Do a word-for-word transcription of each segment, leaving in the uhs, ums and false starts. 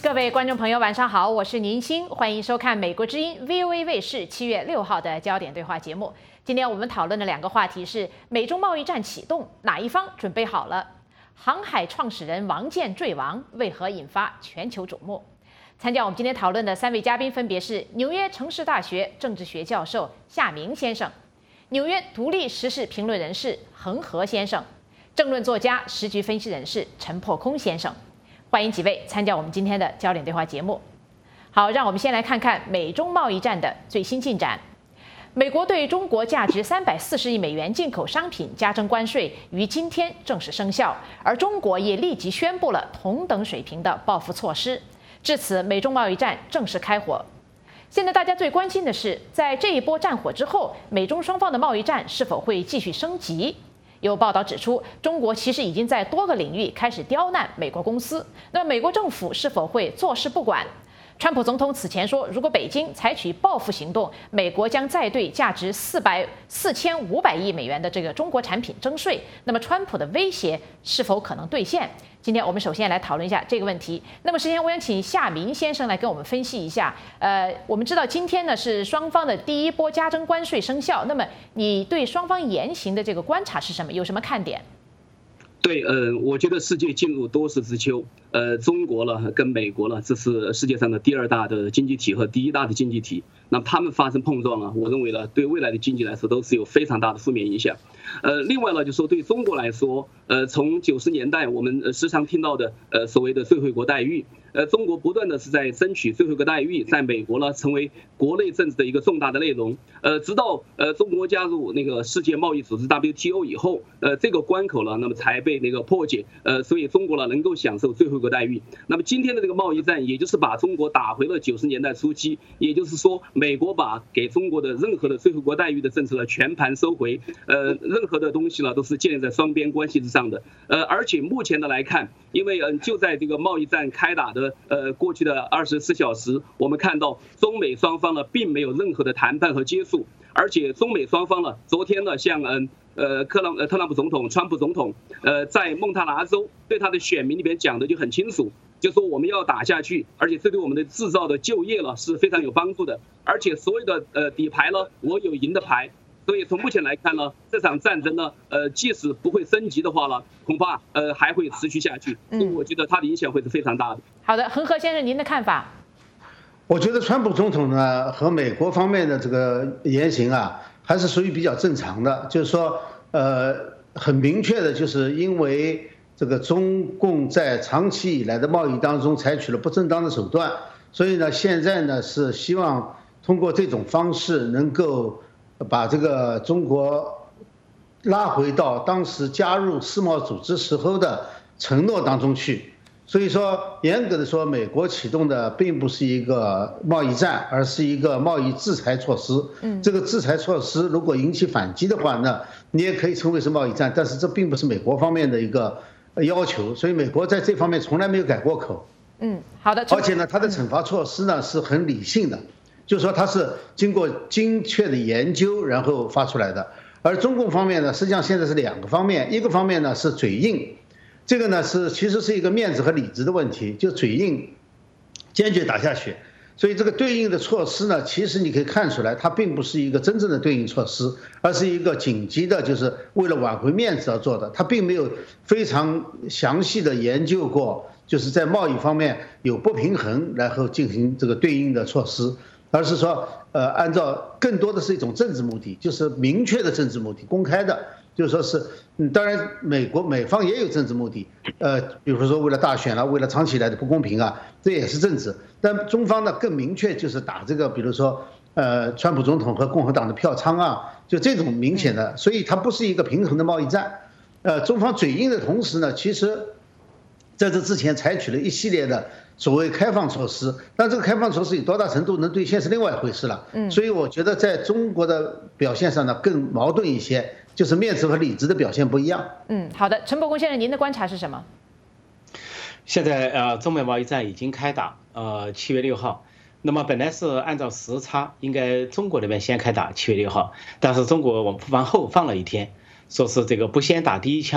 各位观众朋友，晚上好，我是宁欣，欢迎收看美国之音 V O A 卫视七月六号的焦点对话节目。今天我们讨论的两个话题是：美中贸易战启动，哪一方准备好了？航海创始人王健坠亡，为何引发全球瞩目？参加我们今天讨论的三位嘉宾分别是纽约城市大学政治学教授夏明先生，纽约独立时事评论人士恒河先生，政论作家、时局分析人士陈破空先生。欢迎几位参加我们今天的焦点对话节目。好，让我们先来看看美中贸易战的最新进展。美国对中国价值三百四十亿美元进口商品加征关税于今天正式生效，而中国也立即宣布了同等水平的报复措施。至此，美中贸易战正式开火。现在大家最关心的是，在这一波战火之后，美中双方的贸易战是否会继续升级？有报道指出，中国其实已经在多个领域开始刁难美国公司。那么，美国政府是否会坐视不管？川普总统此前说，如果北京采取报复行动，美国将再对价值四百四千五百亿美元的这个中国产品征税。那么，川普的威胁是否可能兑现？今天我们首先来讨论一下这个问题。那么，首先我想请夏明先生来跟我们分析一下。呃，我们知道今天呢是双方的第一波加征关税生效，那么你对双方言行的这个观察是什么？有什么看点？ 对，呃，我觉得世界进入多事之秋，呃，中国呢跟美国呢，这是世界上的第二大的经济体和第一大的经济体，那他们发生碰撞啊，我认为呢，对未来的经济来说都是有非常大的负面影响。呃，另外呢，就说对中国来说，呃，从九十年代我们时常听到的呃所谓的最惠国待遇，呃，中国不断的是在争取最惠国待遇，在美国呢成为国内政治的一个重大的内容。呃，直到呃中国加入那个世界贸易组织 W T O 以后，呃，这个关口呢，那么才被那个破解。呃，所以中国呢能够享受最惠国待遇。那么今天的这个贸易战，也就是把中国打回了九十年代初期，也就是说，美国把给中国的任何的最惠国待遇的政策呢全盘收回。呃，任何的东西呢都是建立在双边关系之上的。呃，而且目前的来看，因为嗯就在这个贸易战开打的呃过去的二十四小时，我们看到中美双方呢并没有任何的谈判和接触，而且中美双方呢昨天呢像嗯。呃，克朗呃特朗普总统、川普总统，呃，在蒙大拿州对他的选民里边讲的就很清楚，就说我们要打下去，而且这对我们的制造的就业了是非常有帮助的，而且所有的呃底牌呢，我有赢的牌，所以从目前来看呢，这场战争呢，呃，即使不会升级的话呢，恐怕呃还会持续下去，所以我觉得它的影响会是非常大的。 好的，恒河先生，您的看法？ 我觉得川普总统呢和美国方面的这个言行啊，还是属于比较正常的，就是说，呃，很明确的，就是因为这个中共在长期以来的贸易当中采取了不正当的手段，所以呢，现在呢是希望通过这种方式能够把这个中国拉回到当时加入世贸组织时候的承诺当中去。所以说，严格的说，美国启动的并不是一个贸易战，而是一个贸易制裁措施。嗯，这个制裁措施如果引起反击的话呢，你也可以称为是贸易战，但是这并不是美国方面的一个要求，所以美国在这方面从来没有改过口。 嗯，好的。 而且呢，它的惩罚措施呢是很理性的，就是说它是经过精确的研究然后发出来的。而中共方面呢，实际上现在是两个方面，一个方面呢是嘴硬。这个呢是其实是一个面子和里子的问题，就嘴硬，坚决打下去。所以这个对应的措施呢，其实你可以看出来，它并不是一个真正的对应措施，而是一个紧急的，就是为了挽回面子而做的。它并没有非常详细的研究过，就是在贸易方面有不平衡，然后进行这个对应的措施，而是说，呃，按照更多的是一种政治目的，就是明确的政治目的，公开的。就是说是，嗯，当然，美国美方也有政治目的，呃，比如说为了大选了，为了长期以来的不公平啊，这也是政治。但中方呢更明确，就是打这个，比如说，呃，川普总统和共和党的票仓啊，就这种明显的，所以它不是一个平衡的贸易战。呃，中方嘴硬的同时呢，其实在这之前采取了一系列的所谓开放措施，但这个开放措施有多大程度能兑现是另外一回事了。嗯，所以我觉得在中国的表现上呢更矛盾一些。就是面子和里子的表现不一样。 嗯，好的，陈伯公先生，您的观察是什么？ 现在呃，中美贸易战已经开打，呃，七月六号。那么本来是按照时差，应该中国那边先开打，七月六号，但是中国往往后放了一天，说是这个不先打第一枪，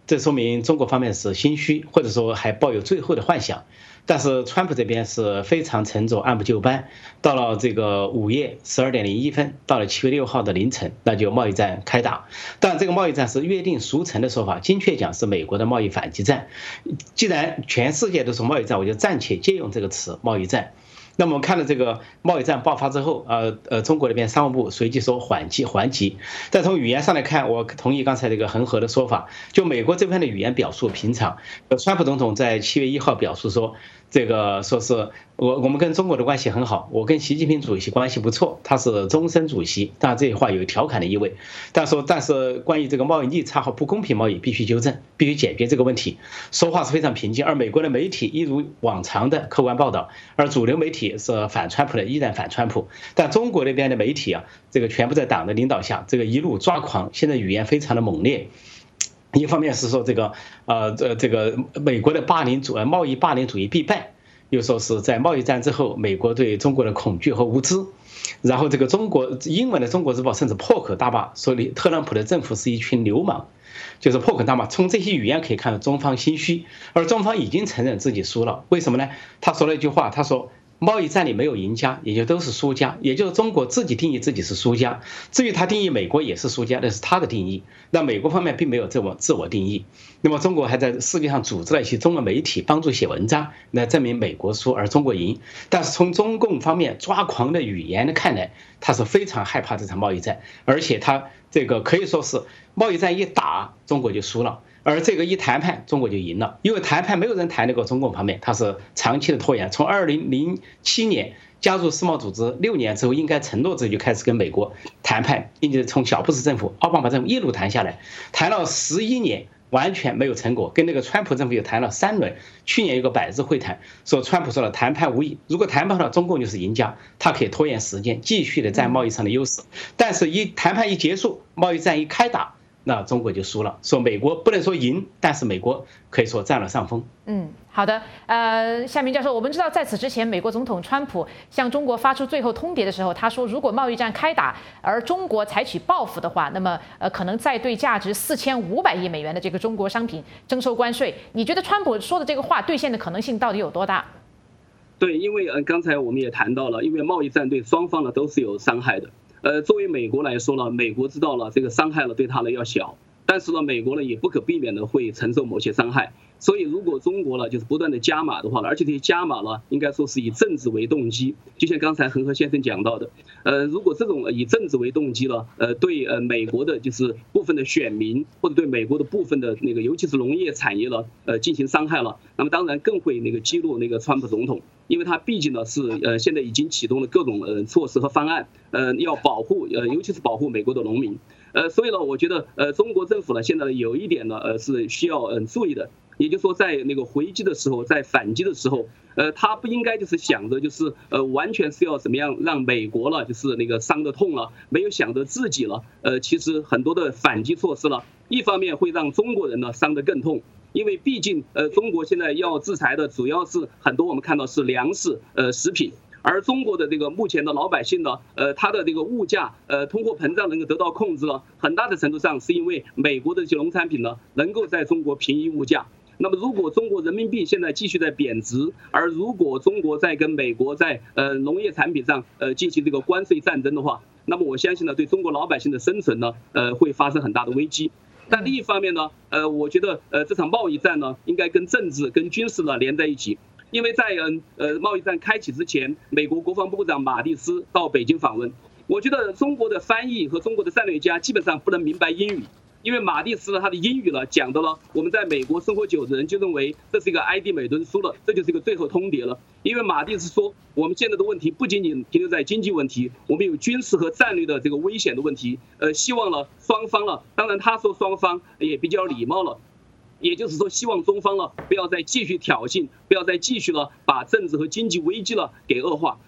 这说明中国方面是心虚，或者说还抱有最后的幻想。但是川普这边是非常沉着，按部就班。到了这个午夜十二点零一分，到了七月六号的凌晨，那就贸易战开打。但这个贸易战是约定俗成的说法，精确讲是美国的贸易反击战。既然全世界都说贸易战，我就暂且借用这个词贸易战。那么我们看到这个贸易战爆发之后，呃呃，中国那边商务部随即说缓击缓击。但从语言上来看，我同意刚才这个恒河的说法，就美国这边的语言表述平常。川普总统在七月一号表述说，这个说是我我们跟中国的关系很好，我跟习近平主席关系不错，他是终身主席。当然这句话有调侃的意味，但说但是关于这个贸易逆差和不公平贸易必须纠正，必须解决这个问题。说话是非常平静，而美国的媒体一如往常的客观报道，而主流媒体是反川普的，依然反川普。但中国那边的媒体啊，这个全部在党的领导下，这个一路抓狂，现在语言非常的猛烈。一方面是说这个呃这这个美国的霸凌主贸易霸凌主义必败，又说是在贸易战之后，美国对中国的恐惧和无知。然后这个中国英文的《中国日报》甚至破口大骂，说特朗普的政府是一群流氓，就是破口大骂。从这些语言可以看到中方心虚，而中方已经承认自己输了。为什么呢？他说了一句话，他说贸易战里没有赢家，也就都是输家，也就是中国自己定义自己是输家。至于他定义美国也是输家，那是他的定义。那美国方面并没有这么自我定义。那么中国还在世界上组织了一些中文媒体帮助写文章，来证明美国输而中国赢。但是从中共方面抓狂的语言看来，他是非常害怕这场贸易战，而且他这个可以说是贸易战一打，中国就输了。而这个一谈判，中国就赢了，因为谈判没有人谈得过中共方面，它是长期的拖延。从二零零七年加入世贸组织六年之后，应该承诺之后就开始跟美国谈判，并且从小布什政府、奥巴马政府一路谈下来，谈了十一年，完全没有成果。跟那个川普政府又谈了三轮，去年有个百日会谈，说川普说了谈判无益，如果谈判了，中共就是赢家，他可以拖延时间，继续的占贸易上的优势。但是，一谈判一结束，贸易战一开打，那中国就输了。说美国不能说赢，但是美国可以说占了上风。 嗯，好的。呃，夏明教授，我们知道在此之前，美国总统川普向中国发出最后通牒的时候，他说，如果贸易战开打，而中国采取报复的话，那么呃，可能再对价值四千五百亿美元的这个中国商品征收关税。你觉得川普说的这个话兑现的可能性到底有多大？ 对，因为呃，刚才我们也谈到了，因为贸易战对双方呢都是有伤害的。呃，作为美国来说呢，美国知道了这个伤害了对它呢要小，但是呢，美国呢也不可避免的会承受某些伤害。所以，如果中国呢就是不断的加码的话呢，而且这些加码呢，应该说是以政治为动机，就像刚才恒河先生讲到的，呃，如果这种以政治为动机呢，呃，对呃美国的就是部分的选民或者对美国的部分的那个，尤其是农业产业呢，呃，进行伤害了，那么当然更会那个激怒那个川普总统，因为他毕竟呢是呃现在已经启动了各种呃措施和方案，呃，要保护呃尤其是保护美国的农民，呃，所以呢，我觉得呃中国政府呢现在有一点呢呃是需要嗯注意的。也就是说，在那个回击的时候，在反击的时候，呃，他不应该就是想着就是呃，完全是要怎么样让美国了，就是那个伤得痛了，没有想着自己了。呃，其实很多的反击措施了，一方面会让中国人呢伤得更痛，因为毕竟呃，中国现在要制裁的主要是很多我们看到是粮食、呃食品。而中国的这个目前的老百姓呢，呃，它的这个物价，呃，通货膨胀能够得到控制了，很大的程度上是因为美国的这些农产品呢，能够在中国平抑物价。那么，如果中国人民币现在继续在贬值，而如果中国在跟美国在呃农业产品上呃进行这个关税战争的话，那么我相信呢，对中国老百姓的生存呢，呃，会发生很大的危机。但另一方面呢，呃，我觉得呃这场贸易战呢，应该跟政治、跟军事呢连在一起。因为在嗯呃贸易战开启之前，美国国防部长马蒂斯到北京访问，我觉得中国的翻译和中国的战略家基本上不能明白英语，因为马蒂斯呢他的英语呢讲到了我们在美国生活久的人就认为这是一个埃迪美顿输了，这就是一个最后通牒了。因为马蒂斯说，我们现在的问题不仅仅停留在经济问题，我们有军事和战略的这个危险的问题，呃，希望了双方了，当然他说双方也比较礼貌了。也就是说，希望中方呢不要再继续挑衅，不要再继续了把政治和经济危机了给恶化。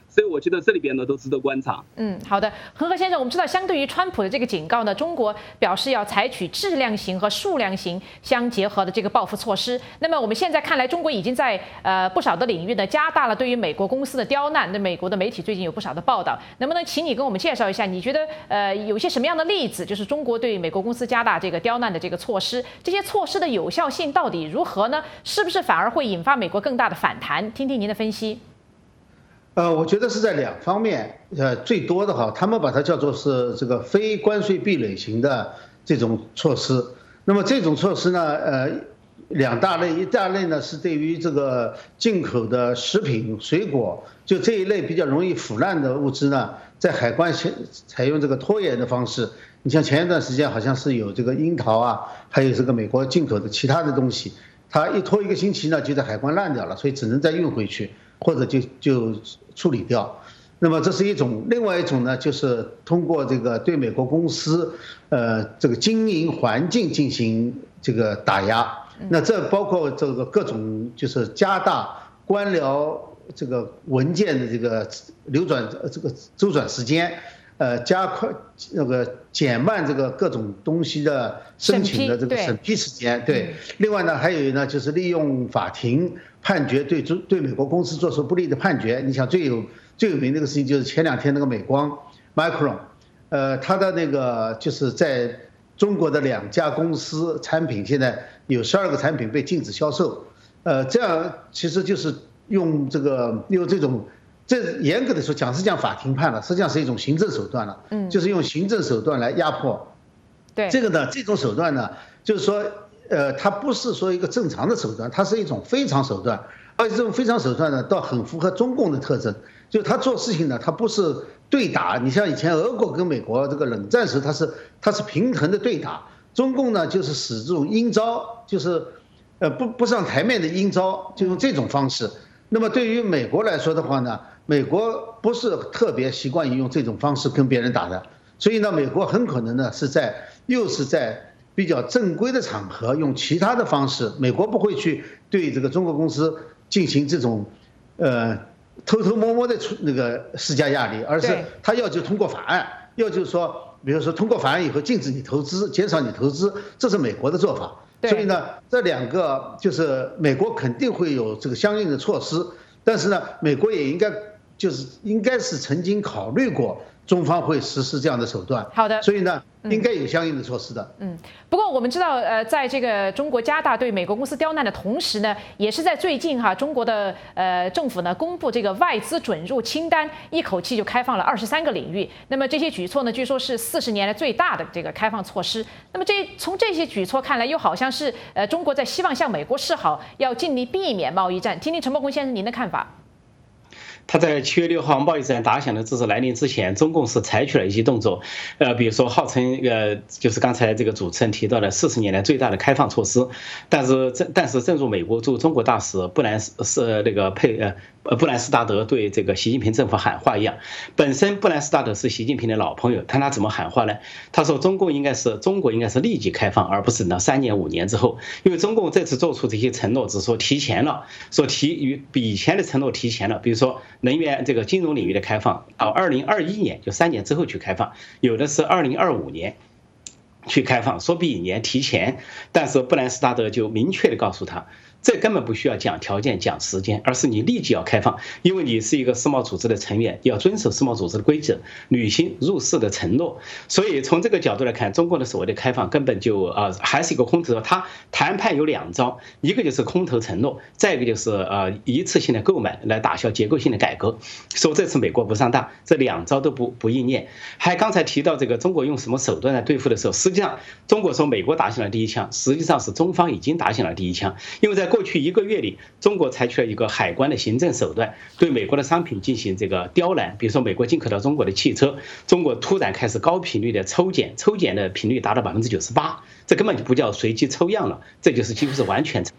所以我觉得这里边呢都值得观察。 嗯，好的，恒河先生，我们知道，相对于川普的这个警告呢，中国表示要采取质量型和数量型相结合的这个报复措施。那么我们现在看来，中国已经在呃不少的领域呢加大了对于美国公司的刁难。那美国的媒体最近有不少的报道，能不能请你跟我们介绍一下？你觉得呃有些什么样的例子，就是中国对美国公司加大这个刁难的这个措施？这些措施的有效性到底如何呢？是不是反而会引发美国更大的反弹？听听您的分析。 呃，我觉得是在两方面，呃，最多的哈，他们把它叫做是这个非关税壁垒型的这种措施。那么这种措施呢，呃，两大类，一大类呢是对于这个进口的食品、水果，就这一类比较容易腐烂的物资呢，在海关采采用这个拖延的方式。你像前一段时间好像是有这个樱桃啊，还有这个美国进口的其他的东西，它一拖一个星期呢，就在海关烂掉了，所以只能再运回去。或者就就处理掉，那么这是一种，另外一种呢，就是通过这个对美国公司，呃，这个经营环境进行这个打压。那这包括这个各种，就是加大官僚这个文件的这个流转，这个周转时间，呃，加快那个减慢这个各种东西的申请的这个审批时间。对，另外呢，还有呢，就是利用法庭判决对中对美国公司做出不利的判决。你想最有最有名的一个事情就是前两天那个美光 Micron， 呃，它的那个就是在中国的两家公司产品现在有十二个产品被禁止销售，呃，这样其实就是用这个用这种。这严格的说讲是讲法庭判了，实际上是一种行政手段了，嗯，就是用行政手段来压迫。 对， 这个呢，这种手段呢，就是说，呃，它不是说一个正常的手段，它是一种非常手段，而且这种非常手段呢，倒很符合中共的特征，就是他做事情呢，他不是对打，你像以前俄国跟美国这个冷战时，它是它是平衡的对打，中共呢就是使这种阴招，就是呃不不上台面的阴招，就用这种方式。那么对于美国来说的话呢，美国不是特别习惯于用这种方式跟别人打的，所以呢，美国很可能呢是在又是在比较正规的场合用其他的方式，美国不会去对这个中国公司进行这种，呃，偷偷摸摸的出那个施加压力，而是他要就通过法案，要就是说，比如说通过法案以后禁止你投资，减少你投资，这是美国的做法。所以呢，这两个就是美国肯定会有这个相应的措施，但是呢，美国也应该就是应该是曾经考虑过中方会实施这样的手段。 好的， 所以呢，应该有相应的措施的。 嗯，不过我们知道，呃，在这个中国加大对美国公司刁难的同时呢，也是在最近哈，中国的呃政府呢公布这个外资准入清单，一口气就开放了二十三个领域。那么这些举措呢，据说是四十年来最大的这个开放措施。那么这从这些举措看来，又好像是呃中国在希望向美国示好，要尽力避免贸易战。听听陈伯宏先生您的看法。 他在七月六号贸易战打响的之日来临之前，中共是采取了一些动作，呃，比如说号称呃，就是刚才这个主持人提到的四十年来最大的开放措施，但是正但是正如美国驻中国大使布兰是那个佩呃。呃，布兰斯达德对这个习近平政府喊话一样，本身布兰斯达德是习近平的老朋友，看他怎么喊话呢？他说中共应该是中国应该是立即开放，而不是等到三年五年之后，因为中共这次做出这些承诺，只说提前了，说提与比以前的承诺提前了，比如说能源这个金融领域的开放到二零二一年，就三年之后去开放，有的是二零二五年去开放，说比一年提前，但是布兰斯达德就明确的告诉他。这根本不需要讲条件、讲时间，而是你立即要开放，因为你是一个世贸组织的成员，要遵守世贸组织的规则，履行入世的承诺。所以从这个角度来看，中国的所谓的开放根本就呃还是一个空头。它谈判有两招，一个就是空头承诺，再一个就是呃一次性的购买来打消结构性的改革。说这次美国不上当，这两招都不不应验。还刚才提到这个中国用什么手段来对付的时候，实际上中国说美国打响了第一枪，实际上是中方已经打响了第一枪，因为在过去一个月里，中国采取了一个海关的行政手段，对美国的商品进行这个刁难。比如说，美国进口到中国的汽车，中国突然开始高频率的抽检，抽检的频率达到百分之九十八，这根本就不叫随机抽样了，这就是几乎是完全抽样。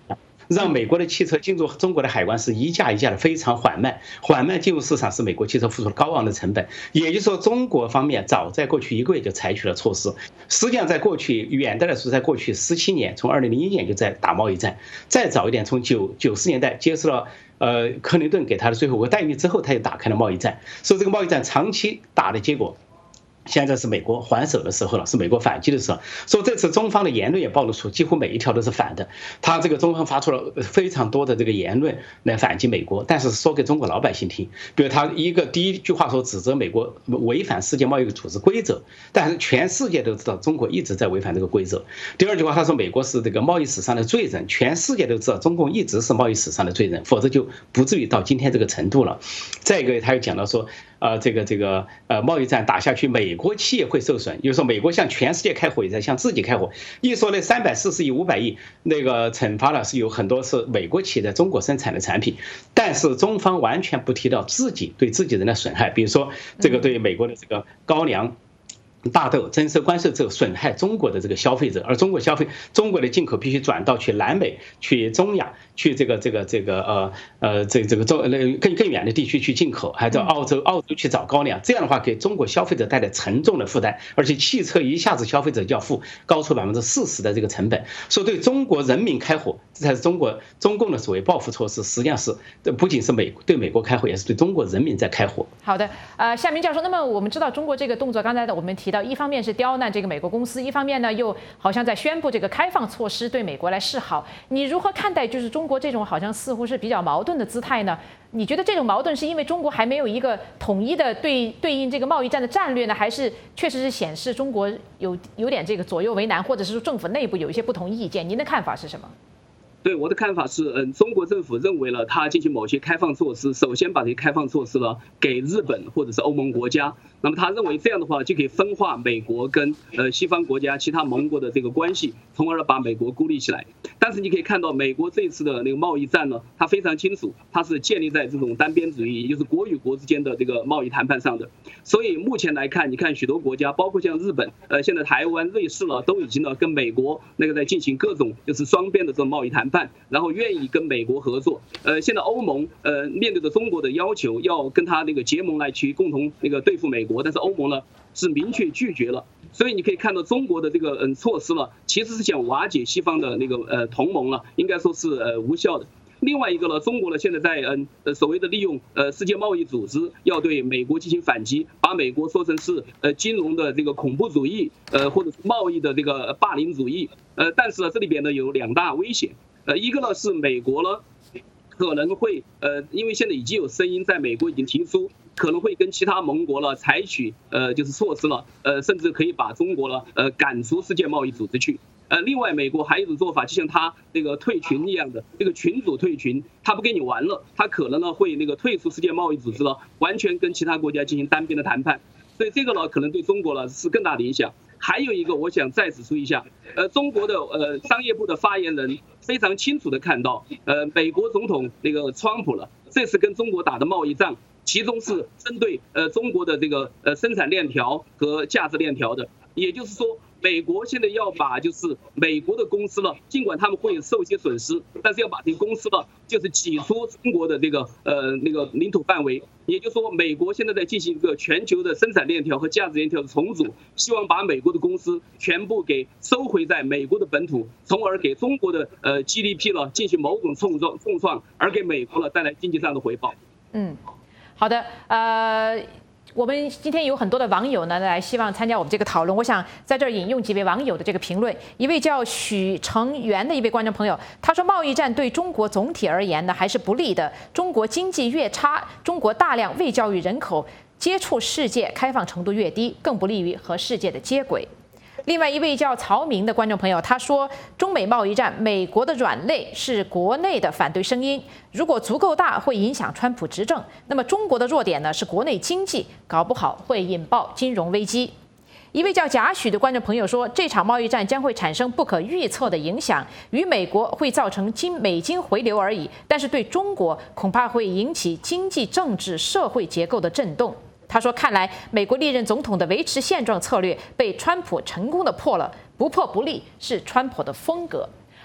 让美国的汽车进入中国的海关是一架一架的非常缓慢，缓慢进入市场是美国汽车付出了高昂的成本。也就是说，中国方面早在过去一个月就采取了措施。实际上，在过去远的来说，在过去十七年，从二零零一年就在打贸易战，再早一点，从九九十年代接受了呃克林顿给他的最后一个待遇之后，他就打开了贸易战。所以这个贸易战长期打的结果，现在是美国还手的时候了，是美国反击的时候。所以这次中方的言论也暴露出，几乎每一条都是反的。他这个中方发出了非常多的这个言论来反击美国，但是说给中国老百姓听。比如他一个第一句话说指责美国违反世界贸易组织规则，但是全世界都知道中国一直在违反这个规则。第二句话他说美国是这个贸易史上的罪人，全世界都知道中共一直是贸易史上的罪人，否则就不至于到今天这个程度了。再一个他又讲到说，呃，这个这个呃贸易战打下去，美国企业会受损，就是说美国向全世界开火也在向自己开火。一说那三百四十亿、五百亿那个惩罚了，是有很多是美国企业在中国生产的产品，但是中方完全不提到自己对自己人的损害，比如说这个对美国的这个高粱、大豆征收关税之后损害中国的这个消费者，而中国消费中国的进口必须转到去南美、去中亚、去这个这个这个呃呃这这个中更更远的地区去进口，还到澳洲澳洲去找高粱，这样的话给中国消费者带来沉重的负担，而且汽车一下子消费者就要付高出百分之四十的这个成本，所以对中国人民开火，这才是中国中共的所谓报复措施，实际上是不仅是美对美国开火，也是对中国人民在开火。 好的，呃，夏明教授，那么我们知道中国这个动作，刚才我们提到，一方面是刁难这个美国公司，一方面呢又好像在宣布这个开放措施对美国来示好，你如何看待就是中国这种好像似乎是比较矛盾的姿态呢？你觉得这种矛盾是因为中国还没有一个统一的对对应这个贸易战的战略呢，还是确实是显示中国有有点这个左右为难，或者是说政府内部有一些不同意见？您的看法是什么？ 对我的看法是，嗯，中国政府认为了他进行某些开放措施，首先把这些开放措施呢给日本或者是欧盟国家，那么他认为这样的话就可以分化美国跟呃西方国家其他盟国的这个关系，从而把美国孤立起来。但是你可以看到，美国这次的那个贸易战呢，它非常清楚，它是建立在这种单边主义，也就是国与国之间的这个贸易谈判上的。所以目前来看，你看许多国家，包括像日本、呃现在台湾、瑞士了，都已经呢跟美国那个在进行各种就是双边的这种贸易谈判，然后愿意跟美国合作。呃，现在欧盟呃面对着中国的要求，要跟他那个结盟来去共同那个对付美国，但是欧盟呢是明确拒绝了。所以你可以看到中国的这个嗯措施了，其实是想瓦解西方的那个呃同盟了，应该说是呃无效的。另外一个呢，中国呢现在在嗯呃所谓的利用呃世界贸易组织要对美国进行反击，把美国说成是呃金融的这个恐怖主义，呃或者是贸易的这个霸凌主义，呃但是呢这里边呢有两大危险，呃一个呢是美国呢可能会呃因为现在已经有声音在美国已经提出，可能会跟其他盟国了采取呃就是措施了，呃甚至可以把中国了呃赶出世界贸易组织去。呃，另外，美国还有一种做法，就像他这个退群一样的，这个群主退群，他不跟你玩了，他可能呢会那个退出世界贸易组织了，完全跟其他国家进行单边的谈判，所以这个呢可能对中国呢是更大的影响。还有一个，我想再指出一下，呃，中国的呃商业部的发言人非常清楚的看到，呃，美国总统那个川普了，这次跟中国打的贸易战，其中是针对呃中国的这个呃生产链条和价值链条的，也就是说。美国现在要把就是美国的公司了，尽管他们会受一些损失，但是要把这个公司了，就是挤出中国的这个呃那个领土范围。也就是说，美国现在在进行一个全球的生产链条和价值链条的重组，希望把美国的公司全部给收回在美国的本土，从而给中国的呃 G D P 了进行某种重创重创，而给美国了带来经济上的回报。 嗯，好的，呃。我们今天有很多的网友呢来希望参加我们这个讨论，我想在这儿引用几位网友的这个评论。一位叫许成元的一位观众朋友，他说贸易战对中国总体而言呢还是不利的，中国经济越差，中国大量未教育人口接触世界开放程度越低，更不利于和世界的接轨。另外一位叫曹明的观众朋友，他说中美贸易战，美国的软肋是国内的反对声音，如果足够大会影响川普执政，那么中国的弱点呢是国内经济，搞不好会引爆金融危机。一位叫贾许的观众朋友说，这场贸易战将会产生不可预测的影响，与美国会造成金美金回流而已，但是对中国恐怕会引起经济、政治、社会结构的震动。他说，看来美国历任总统的维持现状策略被川普成功的破了，不破不立是川普的风格。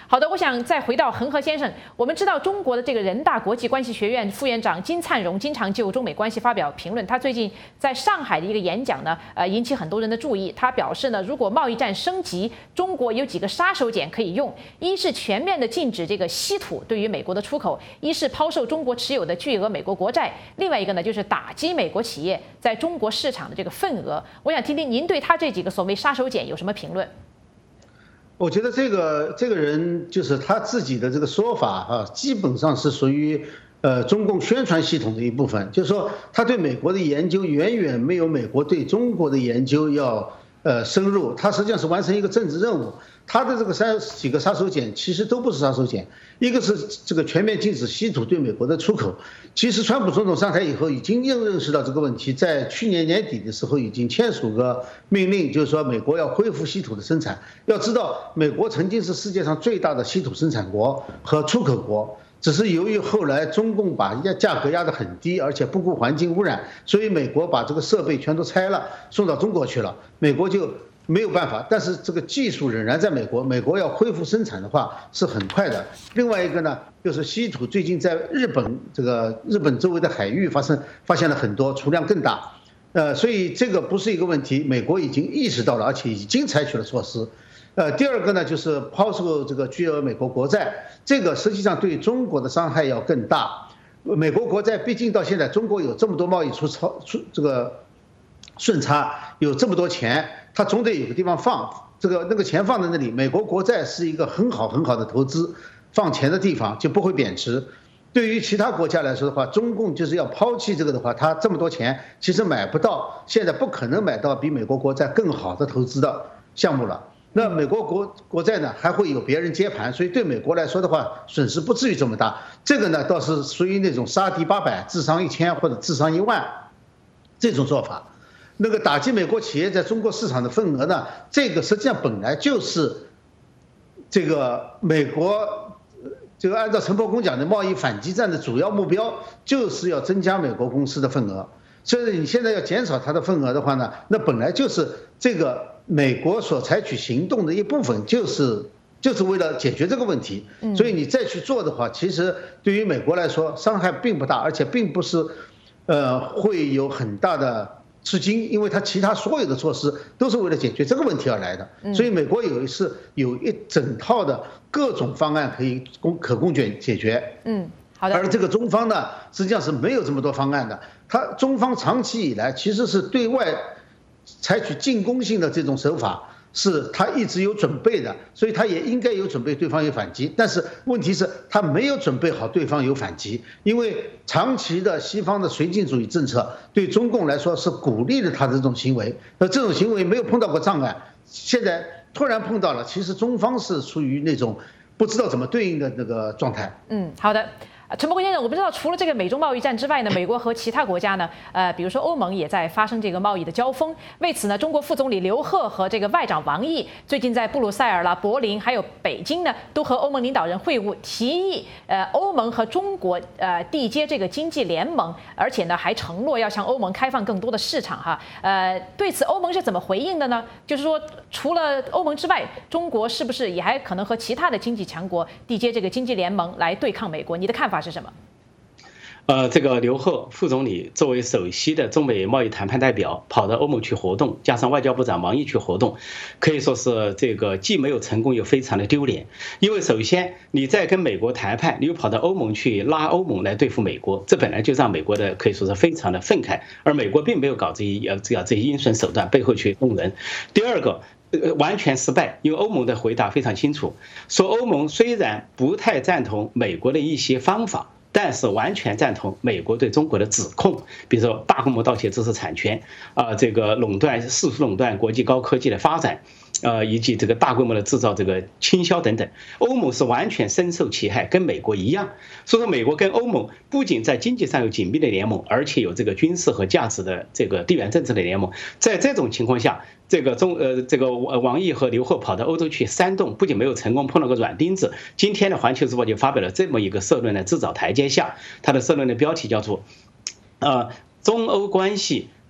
好的，我想再回到恒河先生。我们知道中国的这个人大国际关系学院副院长金灿荣经常就中美关系发表评论。他最近在上海的一个演讲呢，呃，引起很多人的注意。他表示呢，如果贸易战升级，中国有几个杀手锏可以用：一是全面的禁止这个稀土对于美国的出口；一是抛售中国持有的巨额美国国债；另外一个呢，就是打击美国企业在中国市场的这个份额。我想听听您对他这几个所谓杀手锏有什么评论？ 我觉得这个这个人就是他自己的这个说法啊，基本上是属于呃中共宣传系统的一部分，就是说他对美国的研究远远没有美国对中国的研究要呃深入，他实际上是完成一个政治任务。他的这个三几个杀手锏其实都不是杀手锏，一个是这个全面禁止稀土对美国的出口。其实川普总统上台以后已经认识到这个问题，在去年年底的时候已经签署个命令，就是说美国要恢复稀土的生产。要知道，美国曾经是世界上最大的稀土生产国和出口国，只是由于后来中共把价格压得很低，而且不顾环境污染，所以美国把这个设备全都拆了，送到中国去了，美国就没有办法。但是这个技术仍然在美国，美国要恢复生产的话是很快的。另外一个呢，就是稀土最近在日本这个日本周围的海域发生发现了很多，储量更大，呃，所以这个不是一个问题，美国已经意识到了，而且已经采取了措施。呃，第二个呢，就是抛售这个巨额美国国债，这个实际上对中国的伤害要更大。美国国债毕竟到现在中国有这么多贸易出超出这个顺差，有这么多钱，它总得有个地方放，这个那个钱放在那里，美国国债是一个很好很好的投资，放钱的地方就不会贬值。对于其他国家来说的话，中共就是要抛弃这个的话，他这么多钱其实买不到，现在不可能买到比美国国债更好的投资的项目了。那美国国国债呢，还会有别人接盘，所以对美国来说的话，损失不至于这么大。这个呢，倒是属于那种杀敌八百，自伤一千或者自伤一万这种做法。那个打击美国企业在中国市场的份额呢，这个实际上本来就是这个美国这个按照陈伯公讲的贸易反击战的主要目标，就是要增加美国公司的份额。所以你现在要减少它的份额的话呢，那本来就是这个美国所采取行动的一部分，就是就是为了解决这个问题。所以你再去做的话，其实对于美国来说伤害并不大，而且并不是呃会有很大的吃惊，因为它其他所有的措施都是为了解决这个问题而来的。所以美国有一次有一整套的各种方案可以供可供解解决。 嗯。好的。 而这个中方呢，实际上是没有这么多方案的。它中方长期以来其实是对外采取进攻性的这种手法，是他一直有准备的，所以他也应该有准备对方有反击。但是问题是，他没有准备好对方有反击，因为长期的西方的绥靖主义政策对中共来说是鼓励了他的这种行为，那这种行为没有碰到过障碍，现在突然碰到了，其实中方是处于那种不知道怎么对应的那个状态。 嗯，好的。陈伯公先生，我不知道除了这个美中贸易战之外呢，美国和其他国家呢，呃，比如说欧盟也在发生这个贸易的交锋。为此呢，中国副总理刘鹤和这个外长王毅最近在布鲁塞尔啦、柏林还有北京呢，都和欧盟领导人会晤，提议呃欧盟和中国呃缔结这个经济联盟，而且呢还承诺要向欧盟开放更多的市场哈。呃，对此欧盟是怎么回应的呢？就是说，除了欧盟之外，中国是不是也还可能和其他的经济强国缔结这个经济联盟来对抗美国？你的看法是什么？ 呃，这个刘鹤副总理作为首席的中美贸易谈判代表，跑到欧盟去活动，加上外交部长王毅去活动，可以说是这个既没有成功，又非常的丢脸。因为首先你在跟美国谈判，你又跑到欧盟去拉欧盟来对付美国，这本来就让美国的可以说是非常的愤慨，而美国并没有搞这些呃这样这些阴损手段，背后去动人。第二个。完全失败，因为欧盟的回答非常清楚，说欧盟虽然不太赞同美国的一些方法，但是完全赞同美国对中国的指控，比如说大规模盗窃知识产权，啊、呃，这个垄断世俗垄断国际高科技的发展，呃，以及这个大规模的制造这个倾销等等，欧盟是完全深受其害，跟美国一样。所以说，美国跟欧盟不仅在经济上有紧密的联盟，而且有这个军事和价值的这个地缘政治的联盟。在这种情况下，这个中呃这个王毅和刘鹤跑到欧洲去煽动，不仅没有成功，碰了个软钉子。今天的《环球时报》就发表了这么一个社论呢，自找台阶下。它的社论的标题叫做，呃，中欧关系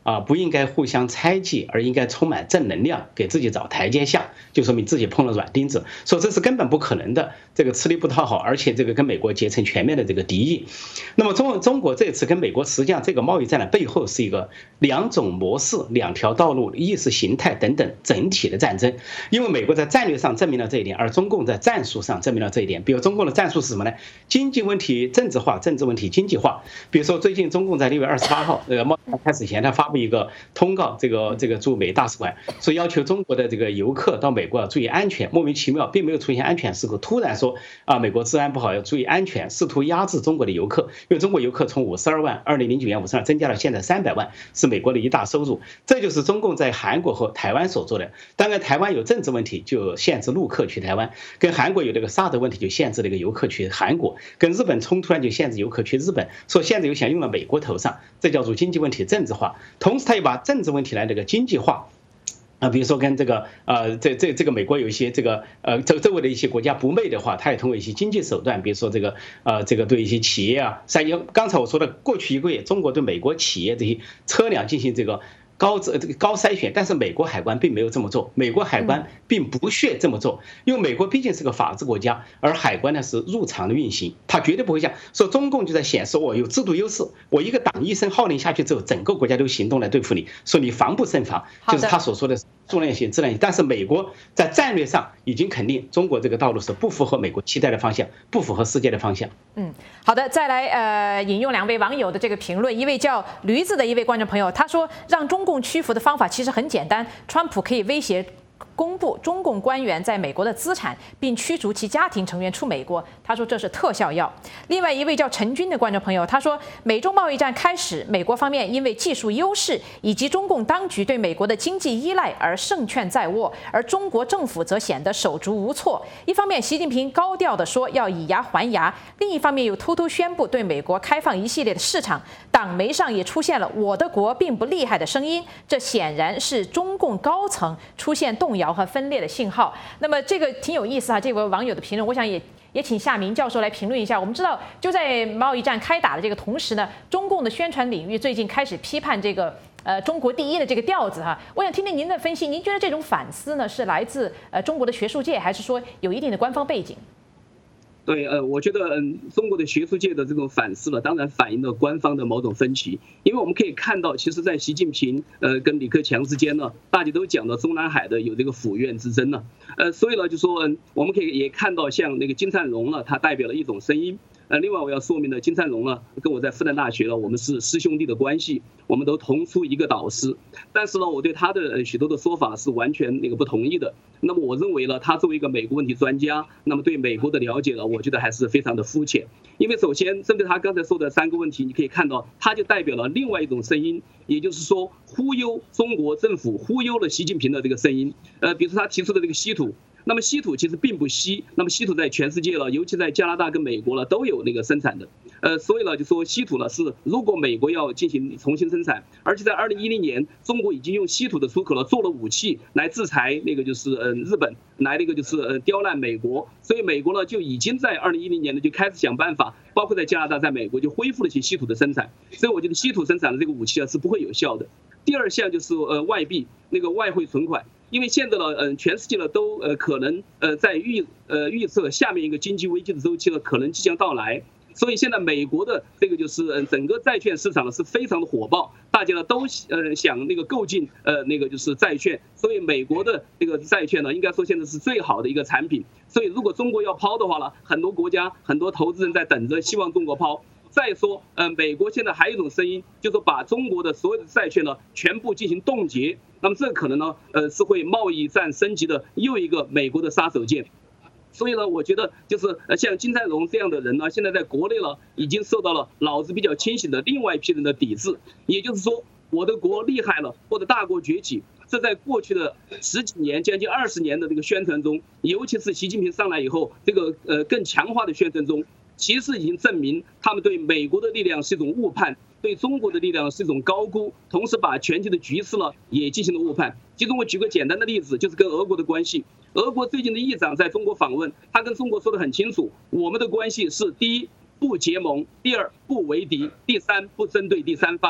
啊，不应该互相猜忌，而应该充满正能量，给自己找台阶下，就说明自己碰了软钉子，说这是根本不可能的，这个吃力不讨好，而且这个跟美国结成全面的这个敌意。那么中中国这次跟美国实际上这个贸易战的背后是一个两种模式、两条道路、意识形态等等整体的战争。因为美国在战略上证明了这一点，而中共在战术上证明了这一点。比如中共的战术是什么呢？经济问题政治化，政治问题经济化。比如说最近中共在六月二十八号呃贸易战开始前，他发布一个通告，这个这个驻美大使馆说要求中国的这个游客到美国要注意安全，莫名其妙并没有出现安全事故，突然说啊美国治安不好要注意安全，试图压制中国的游客，因为中国游客从五十二万二零零九年五十二增加到现在三百万，是美国的一大收入。这就是中共在韩国和台湾所做的。当然台湾有政治问题，就限制陆客去台湾；跟韩国有这个沙德问题，就限制这个游客去韩国；跟日本冲突呢，就限制游客去日本。说现在又想用到美国头上，这叫做经济问题政治化。同时他又把政治问题来这个经济化。啊，比如说跟这个呃，这这这个美国有一些这个呃周周围的一些国家不媚的话，他也通过一些经济手段，比如说这个呃这个对一些企业啊，三星刚才我说的过去一个月，中国对美国企业这些车辆进行这个高这个高筛选，但是美国海关并没有这么做，美国海关并不屑这么做，因为美国毕竟是个法治国家，而海关呢是入常的运行，他绝对不会讲说中共就在显示我有制度优势，我一个党一声号令下去之后，整个国家都行动来对付你，说你防不胜防，就是他所说的重量型、质量型。但是美国在战略上已经肯定中国这个道路是不符合美国期待的方向，不符合世界的方向。 嗯，好的，再来呃引用两位网友的这个评论，一位叫驴子的一位观众朋友，他说让中共屈服的方法其实很简单，川普可以威胁公布中共官员在美国的资产，并驱逐其家庭成员出美国。他说这是特效药。另外一位叫陈军的观众朋友，他说美中贸易战开始，美国方面因为技术优势以及中共当局对美国的经济依赖而胜券在握，而中国政府则显得手足无措。一方面习近平高调地说要以牙还牙，另一方面又偷偷宣布对美国开放一系列的市场，党媒上也出现了我的国并不厉害的声音，这显然是中共高层出现动摇和分裂的信号。那么这个挺有意思啊，这位网友的评论，我想也也请夏明教授来评论一下。我们知道，就在贸易战开打的这个同时呢，中共的宣传领域最近开始批判这个呃中国第一的这个调子哈。我想听听您的分析，您觉得这种反思呢是来自呃中国的学术界，还是说有一定的官方背景？ 对，呃，我觉得，嗯，中国的学术界的这种反思呢，当然反映了官方的某种分歧，因为我们可以看到，其实，在习近平，呃，跟李克强之间呢，大家都讲到中南海的有这个府院之争呢，呃，所以呢，就说，嗯，我们可以也看到，像那个金灿荣呢，他代表了一种声音。呃，另外我要说明的，金灿荣呢，跟我在复旦大学呢，我们是师兄弟的关系，我们都同出一个导师。但是呢，我对他的许多的说法是完全那个不同意的。那么我认为呢，他作为一个美国问题专家，那么对美国的了解呢，我觉得还是非常的肤浅。因为首先针对他刚才说的三个问题，你可以看到，他就代表了另外一种声音，也就是说忽悠中国政府、忽悠了习近平的这个声音。呃，比如说他提出的这个稀土。那么稀土其实并不稀，那么稀土在全世界了，尤其在加拿大跟美国了都有那个生产的，呃，所以呢就说稀土呢是如果美国要进行重新生产，而且在二零一零年中国已经用稀土的出口了做了武器来制裁那个就是呃日本，来那个就是呃刁难美国，所以美国呢就已经在二零一零年呢就开始想办法，包括在加拿大、在美国就恢复了些稀土的生产，所以我觉得稀土生产的这个武器啊是不会有效的。第二项就是呃外币那个外汇存款。因为现在呢，嗯，全世界呢都呃可能呃在预呃预测下面一个经济危机的周期呢可能即将到来，所以现在美国的这个就是嗯整个债券市场呢是非常的火爆，大家呢都呃想那个购进呃那个就是债券，所以美国的这个债券呢应该说现在是最好的一个产品，所以如果中国要抛的话呢，很多国家很多投资人在等着，希望中国抛。再说，呃，美国现在还有一种声音，就是把中国的所有的债券呢全部进行冻结，那么这可能呢，呃，是会贸易战升级的又一个美国的杀手锏。所以呢，我觉得就是呃像金灿荣这样的人呢，现在在国内呢已经受到了脑子比较清醒的另外一批人的抵制，也就是说，我的国厉害了，或者大国崛起。这在过去的十几年、将近二十年的这个宣传中，尤其是习近平上来以后，这个呃更强化的宣传中。其实已经证明，他们对美国的力量是一种误判，对中国的力量是一种高估，同时把全球的局势呢也进行了误判。其中我举个简单的例子，就是跟俄国的关系。俄国最近的议长在中国访问，他跟中国说得很清楚，我们的关系是第一不结盟，第二不为敌，第三不针对第三方。所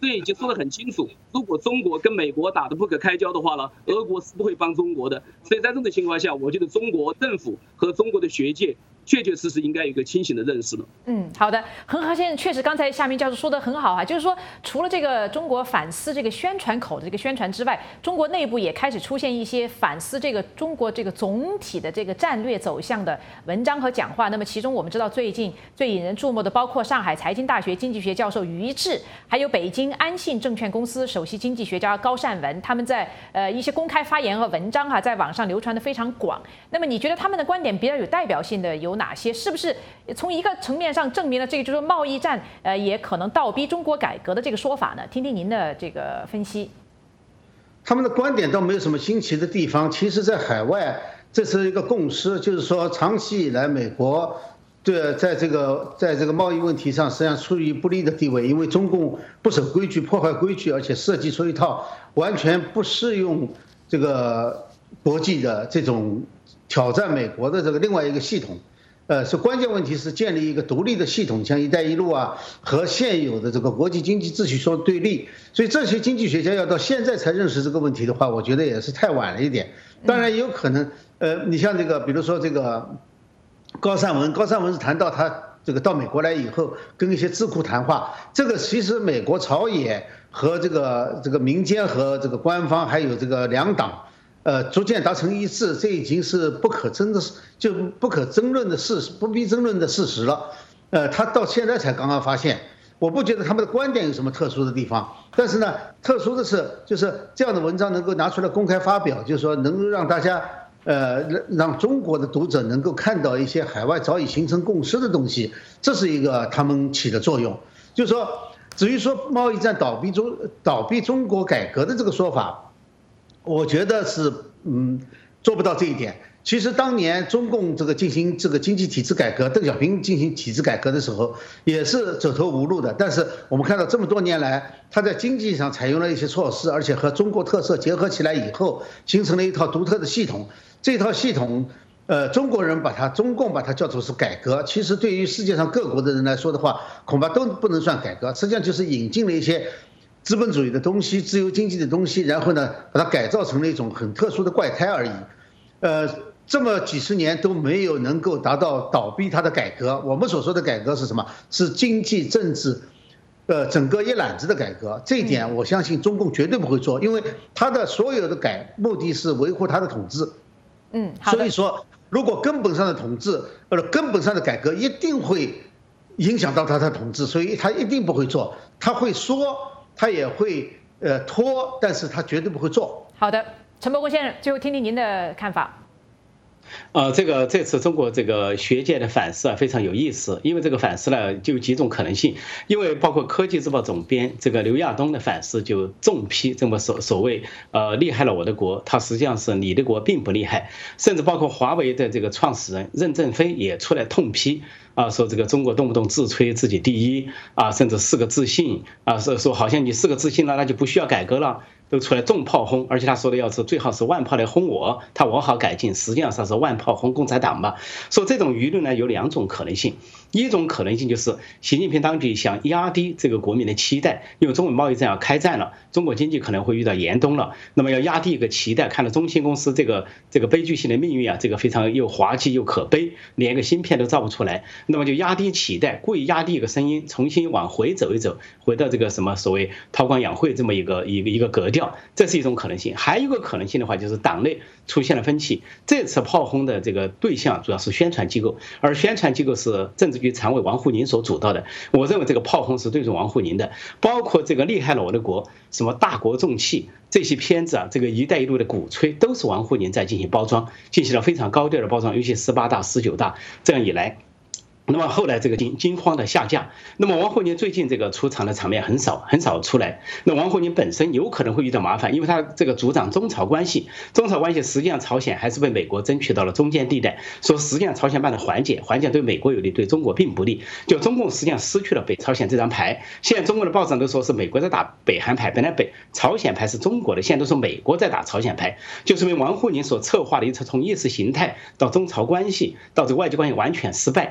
对，已经说得很清楚，如果中国跟美国打得不可开交的话呢，俄国是不会帮中国的。所以在这种情况下，我觉得中国政府和中国的学界确确实实应该有一个清醒的认识了。 嗯，好的，恒河先生确实刚才夏明教授说的很好啊，就是说除了这个中国反思这个宣传口的这个宣传之外，中国内部也开始出现一些反思这个中国这个总体的这个战略走向的文章和讲话。那么其中我们知道最近最引人注目的，包括上海财经大学经济学教授于志，还有北京安信证券公司首席经济学家高善文，他们在呃一些公开发言和文章哈、啊，在网上流传的非常广。那么你觉得他们的观点比较有代表性的有哪些？是不是从一个层面上证明了这个就是贸易战呃也可能倒逼中国改革的这个说法呢？听听您的这个分析。 他们的观点倒没有什么新奇的地方，其实在海外这是一个共识，就是说长期以来美国对在这个在这个贸易问题上实际上处于不利的地位，因为中共不守规矩、破坏规矩，而且设计出一套完全不适用这个国际的这种挑战美国的这个另外一个系统。呃，是关键问题是建立一个独立的系统，像“一带一路”啊，和现有的这个国际经济秩序说对立。所以这些经济学家要到现在才认识这个问题的话，我觉得也是太晚了一点。当然也有可能，呃，你像这个，比如说这个高善文，高善文是谈到他这个到美国来以后跟一些智库谈话，这个其实美国朝野和这个这个民间和这个官方还有这个两党。呃，逐渐达成一致，这已经是不可争的，就不可争论的事实，不必争论的事实了。呃，他到现在才刚刚发现，我不觉得他们的观点有什么特殊的地方，但是呢，特殊的是，就是这样的文章能够拿出来公开发表，就是说能够让大家，呃，让中国的读者能够看到一些海外早已形成共识的东西，这是一个他们起的作用。就是说，至于说贸易战倒逼中倒逼中国改革的这个说法。我觉得是，嗯，做不到这一点。其实当年中共这个进行这个经济体制改革，邓小平进行体制改革的时候，也是走投无路的。但是我们看到这么多年来，他在经济上采用了一些措施，而且和中国特色结合起来以后，形成了一套独特的系统。这套系统，呃，中国人把它，中共把它叫做是改革。其实对于世界上各国的人来说的话，恐怕都不能算改革，实际上就是引进了一些资本主义的东西、自由经济的东西，然后呢，把它改造成了一种很特殊的怪胎而已。呃，这么几十年都没有能够达到倒逼它的改革。我们所说的改革是什么？是经济、政治，呃，整个一揽子的改革。这一点我相信中共绝对不会做，因为它的所有的改目的是维护它的统治。 嗯，好的。 所以说，如果根本上的统治，呃，根本上的改革一定会影响到他的统治，所以他一定不会做，他会说。他也会呃拖，但是他绝对不会做。 好的，陈伯公先生，最后听听您的看法。 呃，这个这次中国这个学界的反思啊非常有意思，因为这个反思呢就有几种可能性，因为包括科技日报总编这个刘亚东的反思就重批这么所所谓呃厉害了我的国，他实际上是你的国并不厉害，甚至包括华为的这个创始人任正非也出来痛批。啊，说这个中国动不动自吹自己第一啊，甚至四个自信啊，说说好像你四个自信了，那就不需要改革了，都出来重炮轰，而且他说的要是最好是万炮来轰我，他我好改进，实际上他是万炮轰共产党嘛。说这种舆论呢有两种可能性，一种可能性就是习近平当局想压低这个国民的期待，因为中美贸易战要开战了，中国经济可能会遇到严冬了，那么要压低一个期待，看到中芯公司这个这个悲剧性的命运啊，这个非常又滑稽又可悲，连个芯片都造不出来。那么就压低期待，故意压低一个声音，重新往回走一走，回到这个什么所谓韬光养晦这么一个一个一个格调，这是一种可能性。还有一个可能性的话，就是党内出现了分歧。这次炮轰的这个对象主要是宣传机构，而宣传机构是政治局常委王沪宁所主导的。我认为这个炮轰是对准王沪宁的，包括这个厉害了我的国，什么大国重器这些片子啊，这个一带一路的鼓吹都是王沪宁在进行包装，进行了非常高调的包装，尤其十八大、十九大这样以来。那么后来这个惊惊慌的下架，那么王沪宁最近这个出场的场面很少很少出来。那王沪宁本身有可能会遇到麻烦，因为他这个主掌中朝关系，中朝关系实际上朝鲜还是被美国争取到了中间地带，说实际上朝鲜半岛缓解，缓解对美国有利，对中国并不利。就中共实际上失去了北朝鲜这张牌，现在中国的报上都说是美国在打北韩牌，本来北朝鲜牌是中国的，现在都是美国在打朝鲜牌，就是因为王沪宁所策划的一次从意识形态到中朝关系到这个外交关系完全失败，在这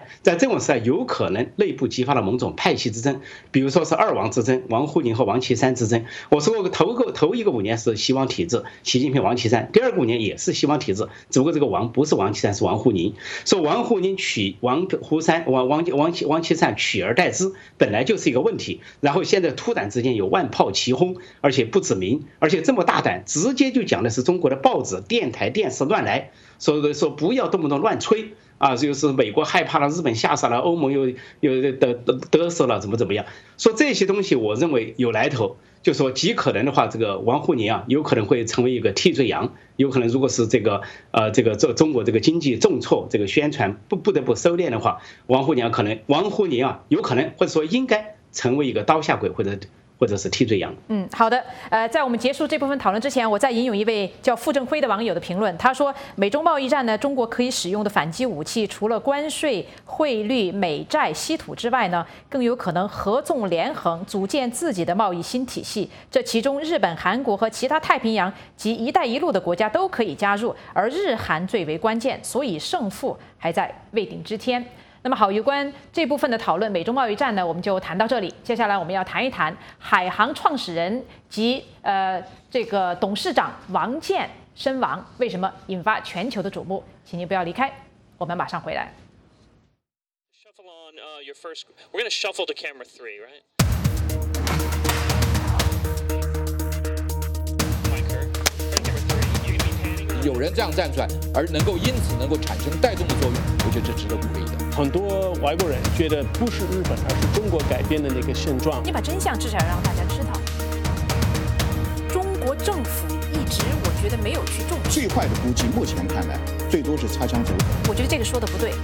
这种事啊，有可能内部激发了某种派系之争，比如说是二王之争，王沪宁和王岐山之争。我说过，头个头一个五年是习王体制，习近平、王岐山；第二个五年也是习王体制，只不过这个王不是王岐山，是王沪宁。说王沪宁取王沪山、王王王王岐山取而代之，本来就是一个问题。然后现在突然之间有万炮齐轰，而且不指名，而且这么大胆，直接就讲的是中国的报纸、电台、电视乱来，说说不要动不动乱吹。啊，就是美国害怕了，日本吓傻了，欧盟又又得得得瑟了，怎么怎么样？说这些东西，我认为有来头。就说极可能的话，这个王沪宁啊，有可能会成为一个替罪羊，有可能如果是这个呃这个中中国这个经济重挫，这个宣传不不得不收敛的话，王沪宁可能王沪宁啊，有可能或者说应该成为一个刀下鬼或者。或者是替罪羊。 嗯，好的。呃，在我们结束这部分讨论之前，我再引用一位叫傅正辉的网友的评论。他说，美中贸易战呢，中国可以使用的反击武器，除了关税、汇率、美债、稀土之外呢，更有可能合纵连横，组建自己的贸易新体系。这其中，日本、韩国和其他太平洋及“一带一路”的国家都可以加入，而日韩最为关键，所以胜负还在未定之天。那么好，有关这部分的讨论，美中贸易战呢，我们就谈到这里。接下来我们要谈一谈海航创始人及呃这个董事长王健身亡，为什么引发全球的瞩目？请您不要离开，我们马上回来。 Shuffle on uh, your first. We're going to shuffle to camera three, right? Mike, camera three. You can be panning. 有人这样站出来，而能够因此能够产生带动的作用，我觉得这值得鼓励的。 很多外国人觉得不是日本，而是中国改变的那个现状。 你把真相至少要让大家知道。中国政府一直，我觉得没有去重视。 最坏的估计，目前看来，最多是擦枪走火。 我觉得这个说的不对。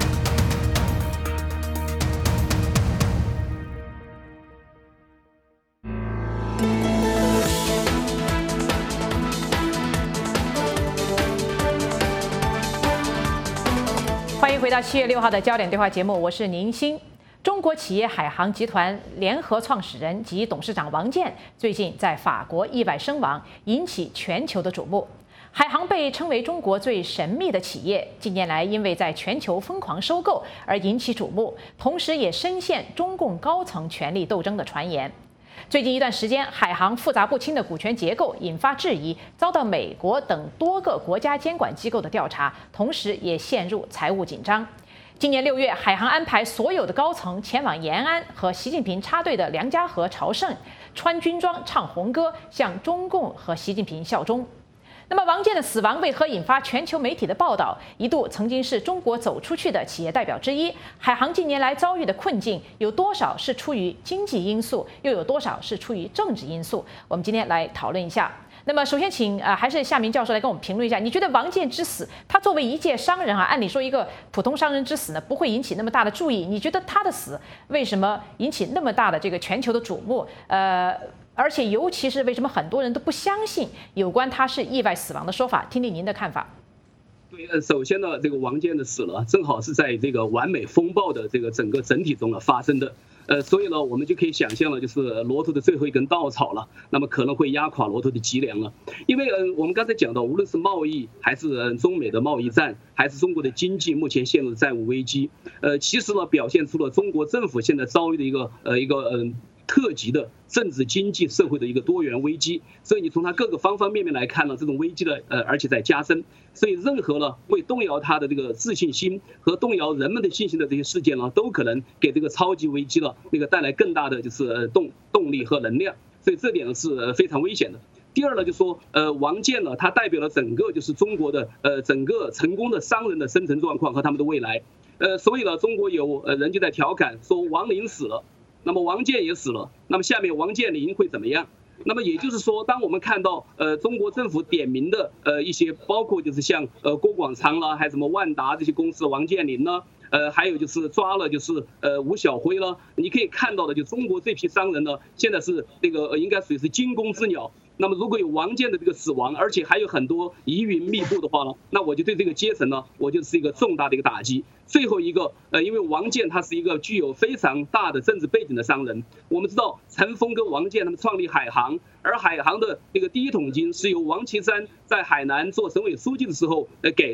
欢迎回到七月六号的焦点对话节目，我是宁鑫。中国企业海航集团联合创始人及董事长王健最近在法国意外身亡，引起全球的瞩目。海航被称为中国最神秘的企业，近年来因为在全球疯狂收购而引起瞩目，同时也深陷中共高层权力斗争的传言。最近一段时间，海航复杂不清的股权结构引发质疑，遭到美国等多个国家监管机构的调查，同时也陷入财务紧张。今年六月，海航安排所有的高层前往延安和习近平插队的梁家河朝圣，穿军装唱红歌，向中共和习近平效忠。那么王健的死亡为何引发全球媒体的报道？一度曾经是中国走出去的企业代表之一。海航近年来遭遇的困境，有多少是出于经济因素，又有多少是出于政治因素？我们今天来讨论一下。那么首先请呃还是夏明教授来跟我们评论一下，你觉得王健之死，他作为一介商人啊，按理说一个普通商人之死呢，不会引起那么大的注意，你觉得他的死为什么引起那么大的这个全球的瞩目？呃。而且，尤其是为什么很多人都不相信有关他是意外死亡的说法？听听您的看法。 对，呃，首先呢，这个王健的死了，正好是在这个完美风暴的这个整个整体中呢发生的。呃，所以呢，我们就可以想象了，就是骆驼的最后一根稻草了，那么可能会压垮骆驼的脊梁了。因为，嗯，我们刚才讲到，无论是贸易，还是中美的贸易战，还是中国的经济目前陷入债务危机，呃，其实呢，表现出了中国政府现在遭遇的一个呃一个嗯。特级的政治、经济、社会的一个多元危机，所以你从它各个方方面面来看呢，这种危机的呃，而且在加深，所以任何呢会动摇它的这个自信心和动摇人们的信心的这些事件呢，都可能给这个超级危机了那个带来更大的就是动动力和能量，所以这点呢是非常危险的。第二呢，就说呃，王健呢，他代表了整个就是中国的呃整个成功的商人的生存状况和他们的未来，呃，所以呢，中国有呃人就在调侃说王林死了。那么王健也死了，那么下面王健林会怎么样？那么也就是说，当我们看到呃中国政府点名的呃一些，包括就是像呃郭广昌啦，还有什么万达这些公司，王健林呢，呃还有就是抓了就是呃吴晓辉了，你可以看到的，就中国这批商人呢，现在是那个应该属于是惊弓之鸟。那么如果有王健的这个死亡，而且还有很多疑云密布的话呢，那我就对这个阶层呢，我就是一个重大的一个打击。最后一个，呃，因为王健他是一个具有非常大的政治背景的商人，我们知道陈峰跟王健他们创立海航，而海航的那个第一桶金是由王岐山在海南做省委书记的时候呃给的。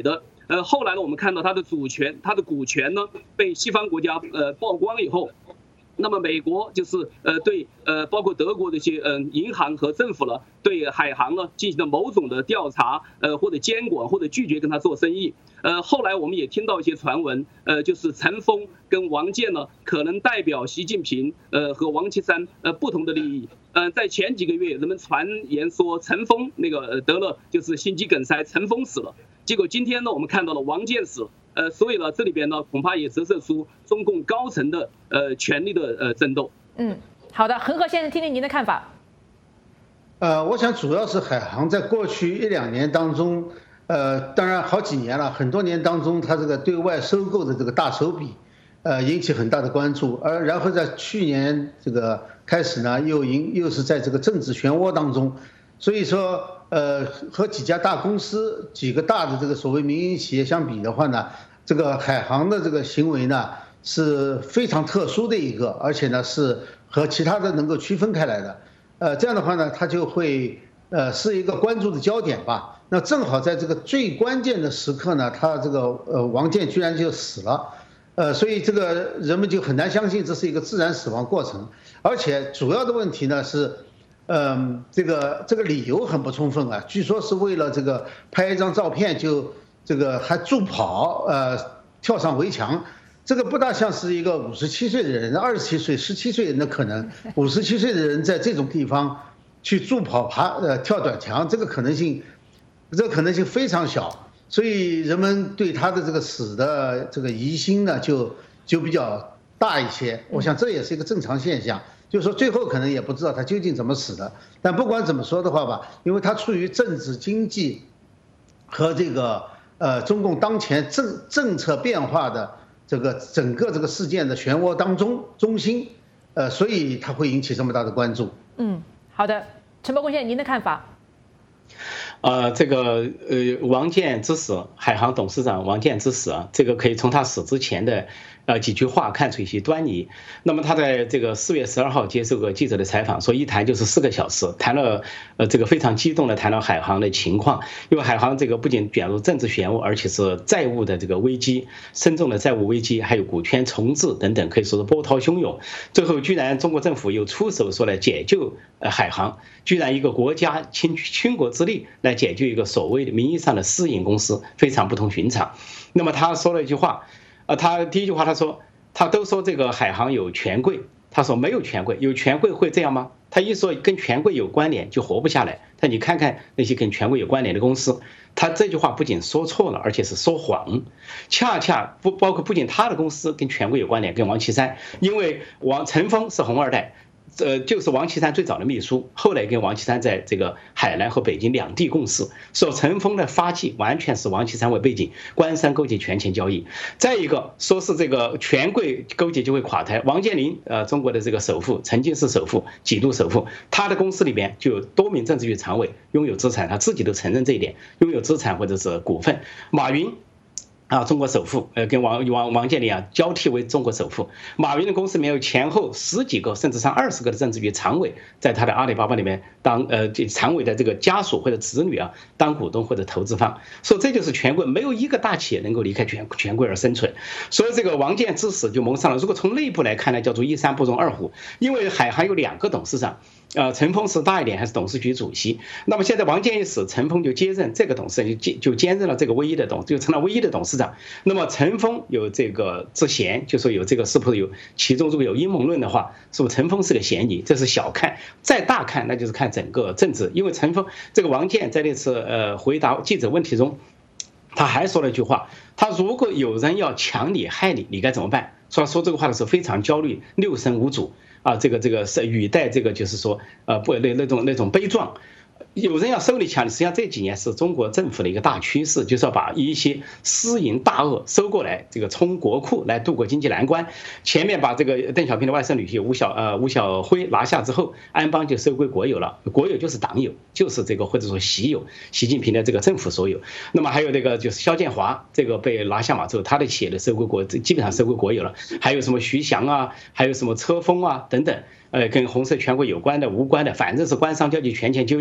呃，后来呢，我们看到它的主权、它的股权呢被西方国家呃曝光以后。那么美国就是呃对呃包括德国的一些嗯、呃、银行和政府呢，对海航呢进行了某种的调查，呃或者监管或者拒绝跟他做生意。呃后来我们也听到一些传闻，呃就是陈峰跟王健呢可能代表习近平呃和王岐山呃不同的利益。呃在前几个月，人们传言说陈峰那个得了就是心肌梗塞，陈峰死了。结果今天呢，我们看到了王健死了。呃，所以呢，这里边呢，恐怕也折射出中共高层的呃权力的呃争斗。 嗯，好的，恒河先生，听听您的看法。 呃，我想主要是海航在过去一两年当中，呃，当然好几年了，很多年当中，它这个对外收购的这个大手笔，呃，引起很大的关注。而然后在去年这个开始呢，又引又是在这个政治漩涡当中，所以说。呃，和几家大公司、几个大的这个所谓民营企业相比的话呢，这个海航的这个行为呢是非常特殊的一个，而且呢是和其他的能够区分开来的。呃，这样的话呢，它就会呃是一个关注的焦点吧。那正好在这个最关键的时刻呢，他这个呃王健居然就死了，呃，所以这个人们就很难相信这是一个自然死亡过程，而且主要的问题呢是。嗯，这个这个理由很不充分啊，据说是为了这个拍一张照片就这个还助跑，呃，跳上围墙，这个不大像是一个五十七岁的人，二十七岁、十七岁人的可能，五十七岁的人在这种地方去助跑爬呃跳短墙，这个可能性，这个可能性非常小，所以人们对他的这个死的这个疑心呢就就比较大一些，我想这也是一个正常现象。就是说，最后可能也不知道他究竟怎么死的，但不管怎么说的话吧，因为他处于政治经济和这个呃中共当前政政策变化的这个整个这个事件的漩涡当中中心，呃，所以他会引起这么大的关注。 嗯，好的，陈伯公先生，您的看法？ 呃，这个呃，王健之死，海航董事长王健之死啊，这个可以从他死之前的呃几句话看出一些端倪。那么他在这个四月十二号接受个记者的采访，说一谈就是四个小时，谈了呃这个非常激动的谈到海航的情况，因为海航这个不仅卷入政治漩涡，而且是债务的这个危机，深重的债务危机，还有股权重置等等，可以说是波涛汹涌。最后居然中国政府又出手说来解救呃海航，居然一个国家倾倾国之力来解救一个所谓的名义上的私营公司，非常不同寻常。那么他说了一句话，呃，他第一句话他说，他都说这个海航有权贵，他说没有权贵，有权贵会这样吗？他一说跟权贵有关联就活不下来。但你看看那些跟权贵有关联的公司，他这句话不仅说错了，而且是说谎。恰恰不包括不仅他的公司跟权贵有关联，跟王岐山，因为王陈峰是红二代。呃，就是王岐山最早的秘书，后来跟王岐山在这个海南和北京两地共事，说陈峰的发迹完全是王岐山为背景，官商勾结权钱交易。再一个说是这个权贵勾结就会垮台，王健林呃，中国的这个首富，曾经是首富，几度首富，他的公司里边就有多名政治局常委拥有资产，他自己都承认这一点，拥有资产或者是股份。马云。啊，中国首富，呃，跟王王王健林啊交替为中国首富。马云的公司里面有前后十几个，甚至上二十个的政治局常委，在他的阿里巴巴里面当呃这常委的这个家属或者子女啊当股东或者投资方，说这就是权贵，没有一个大企业能够离开权权贵而生存。所以这个王健之死就蒙上了。如果从内部来看呢，叫做一山不容二虎，因为海航有两个董事长。呃，陈峰是大一点还是董事局主席？那么现在王健一死，陈峰就接任这个董事，就兼就兼任了这个唯一的董，就成了唯一的董事长。那么陈峰有这个之嫌，就说有这个是不是有其中如果有阴谋论的话，是不是陈峰是个嫌疑？这是小看，再大看那就是看整个政治。因为陈峰这个王健在那次呃回答记者问题中，他还说了一句话，他如果有人要抢你害你，你该怎么办？说说这个话的时候非常焦虑，六神无主。啊，这个这个是语带这个就是说，呃，不那那种那种悲壮，有人要收你抢你，实际上这几年是中国政府的一个大趋势，就是要把一些私营大鳄收过来，这个充国库来渡过经济难关。前面把这个邓小平的外甥女婿吴小呃吴小辉拿下之后，安邦就收归国有了，国有就是党有，就是这个或者说习有，习近平的这个政府所有。那么还有这个就是肖建华，这个被拿下马之后，他的企业的收归国基本上收归国有了。还有什么徐翔啊，还有什么车峰啊等等。呃，跟红色权贵有关的、无关的，反正是官商交际、权钱就业，最后都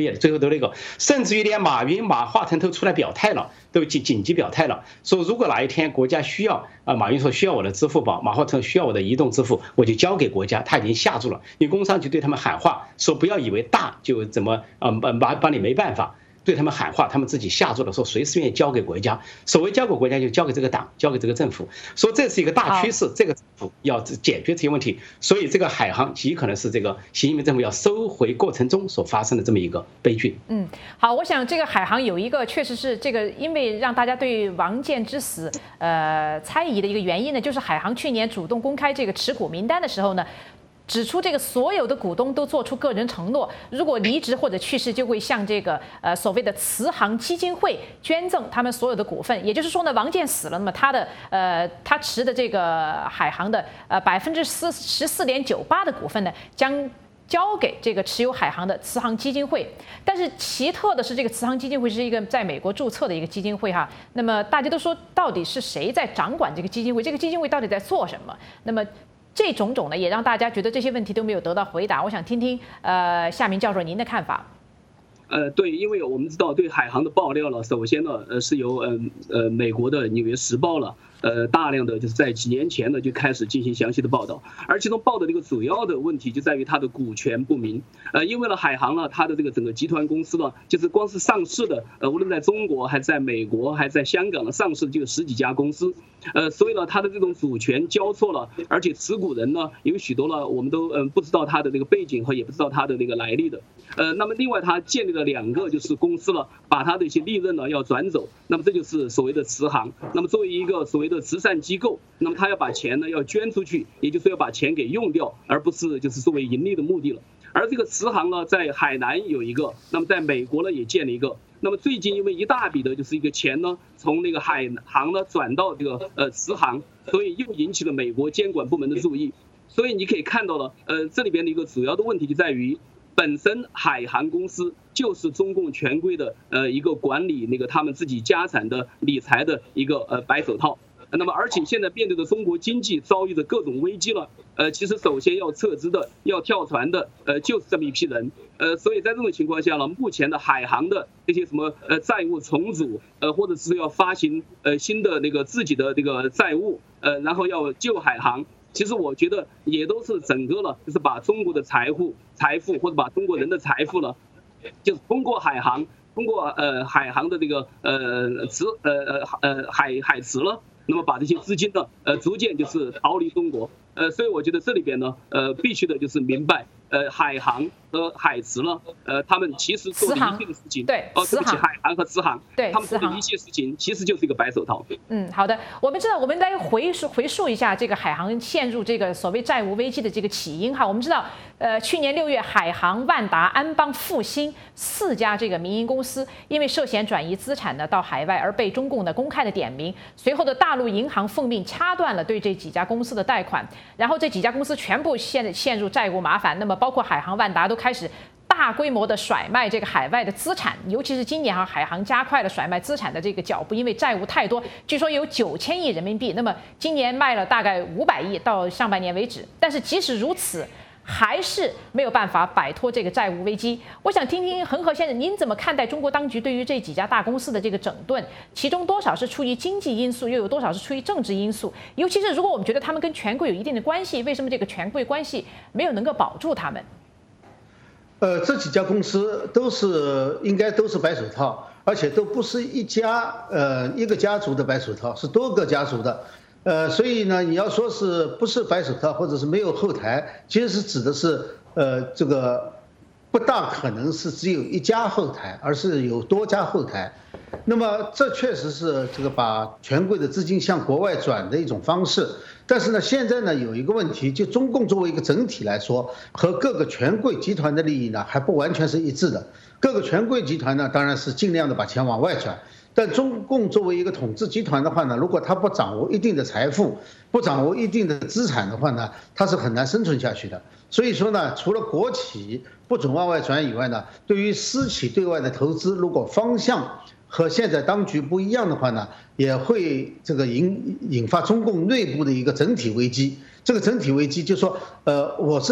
都那个，甚至于连马云、马化腾都出来表态了，都紧紧急表态了，说如果哪一天国家需要啊，马云说需要我的支付宝，马化腾需要我的移动支付，我就交给国家。他已经下注了，因为工商局对他们喊话，说不要以为大就怎么啊把把你没办法。对他们喊话，他们自己下注的时候，随时愿意交给国家。所谓交给国家，就交给这个党，交给这个政府。说这是一个大趋势，这个政府要解决这些问题。所以这个海航极可能是这个习近平政府要收回过程中所发生的这么一个悲剧。 嗯，好，我想这个海航有一个确实是这个，因为让大家对王健之死呃猜疑的一个原因呢，就是海航去年主动公开这个持股名单的时候呢，指出这个所有的股东都做出个人承诺，如果离职或者去世，就会向这个呃所谓的慈航基金会捐赠他们所有的股份。也就是说呢，王健死了，那么他的呃他持的这个海航的呃百分之四十四点九八的股份呢，将交给这个持有海航的慈航基金会。但是奇特的是，这个慈航基金会是一个在美国注册的一个基金会哈。那么大家都说，到底是谁在掌管这个基金会？这个基金会到底在做什么？那么这种种呢，也让大家觉得这些问题都没有得到回答。我想听听呃夏明教授您的看法。 呃，对，因为我们知道对海航的爆料呢，首先呢，呃，是由呃呃美国的《纽约时报》了，呃，大量的就是在几年前呢就开始进行详细的报道，而其中报的这个主要的问题就在于它的股权不明，呃，因为呢海航呢它的这个整个集团公司呢，就是光是上市的，呃，无论在中国还是在美国还是在香港的上市就有十几家公司，呃，所以呢它的这种主权交错了，而且持股人呢有许多呢我们都嗯、呃、不知道它的这个背景和也不知道它的那个来历的，呃，那么另外它建立了两个就是公司了，把它的一些利润呢要转走，那么这就是所谓的慈航。那么作为一个所谓的慈善机构，那么他要把钱呢要捐出去，也就是要把钱给用掉，而不是就是作为盈利的目的了。而这个慈航呢，在海南有一个，那么在美国呢也建了一个。那么最近因为一大笔的就是一个钱呢，从那个海航呢转到这个呃慈航，所以又引起了美国监管部门的注意。所以你可以看到了，呃，这里边的一个主要的问题就在于，本身海航公司就是中共权贵的呃一个管理那个他们自己家产的理财的一个呃白手套。那么而且现在面对的中国经济遭遇着各种危机了，呃，其实首先要撤资的、要跳船的，呃，就是这么一批人，呃，所以在这种情况下呢，目前的海航的这些什么呃债务重组，呃，或者是要发行呃新的那个自己的这个债务，呃，然后要救海航。其实我觉得也都是整个了，就是把中国的财富、财富或者把中国人的财富呢，就是通过海航，通过呃海航的这个呃池呃呃呃海海池了，那么把这些资金呢呃逐渐就是逃离中国，呃，所以我觉得这里边呢呃必须的就是明白，呃海航和海池呢，呃他们其实做的一切的事情， 对， 哦，对不起，海航和慈航， 对， 他们做的一切事情其实就是一个白手套。 嗯，好的，我们知道，我们来回溯回溯一下这个海航陷入这个所谓债务危机的这个起因哈。我们知道，呃，去年六月，海航、万达、安邦、复兴四家这个民营公司因为涉嫌转移资产呢到海外而被中共的公开的点名，随后的大陆银行奉命掐断了对这几家公司的贷款，然后这几家公司全部陷陷入债务麻烦，那么包括海航、万达都开始大规模的甩卖这个海外的资产，尤其是今年哈，海航加快了甩卖资产的这个脚步，因为债务太多，据说有九千亿人民币，那么今年卖了大概五百亿到上半年为止，但是即使如此，还是没有办法摆脱这个债务危机。我想听听恒河先生，您怎么看待中国当局对于这几家大公司的这个整顿？其中多少是出于经济因素，又有多少是出于政治因素？尤其是如果我们觉得他们跟权贵有一定的关系，为什么这个权贵关系没有能够保住他们？ 呃，这几家公司都是应该都是白手套，而且都不是一家呃一个家族的白手套，是多个家族的。呃，所以呢，你要说是不是白手套，或者是没有后台，其实是指的是呃这个不大可能是只有一家后台，而是有多家后台。那么这确实是这个把权贵的资金向国外转的一种方式。但是呢，现在呢有一个问题，就中共作为一个整体来说，和各个权贵集团的利益呢还不完全是一致的。各个权贵集团呢当然是尽量的把钱往外转，但中共作为一个统治集团的话呢，如果他不掌握一定的财富，不掌握一定的资产的话呢，他是很难生存下去的。所以说呢，除了国企不准往外转以外呢，对于私企对外的投资，如果方向和现在当局不一样的话呢，也会这个引引发中共内部的一个整体危机。这个整体危机就是说，呃，我是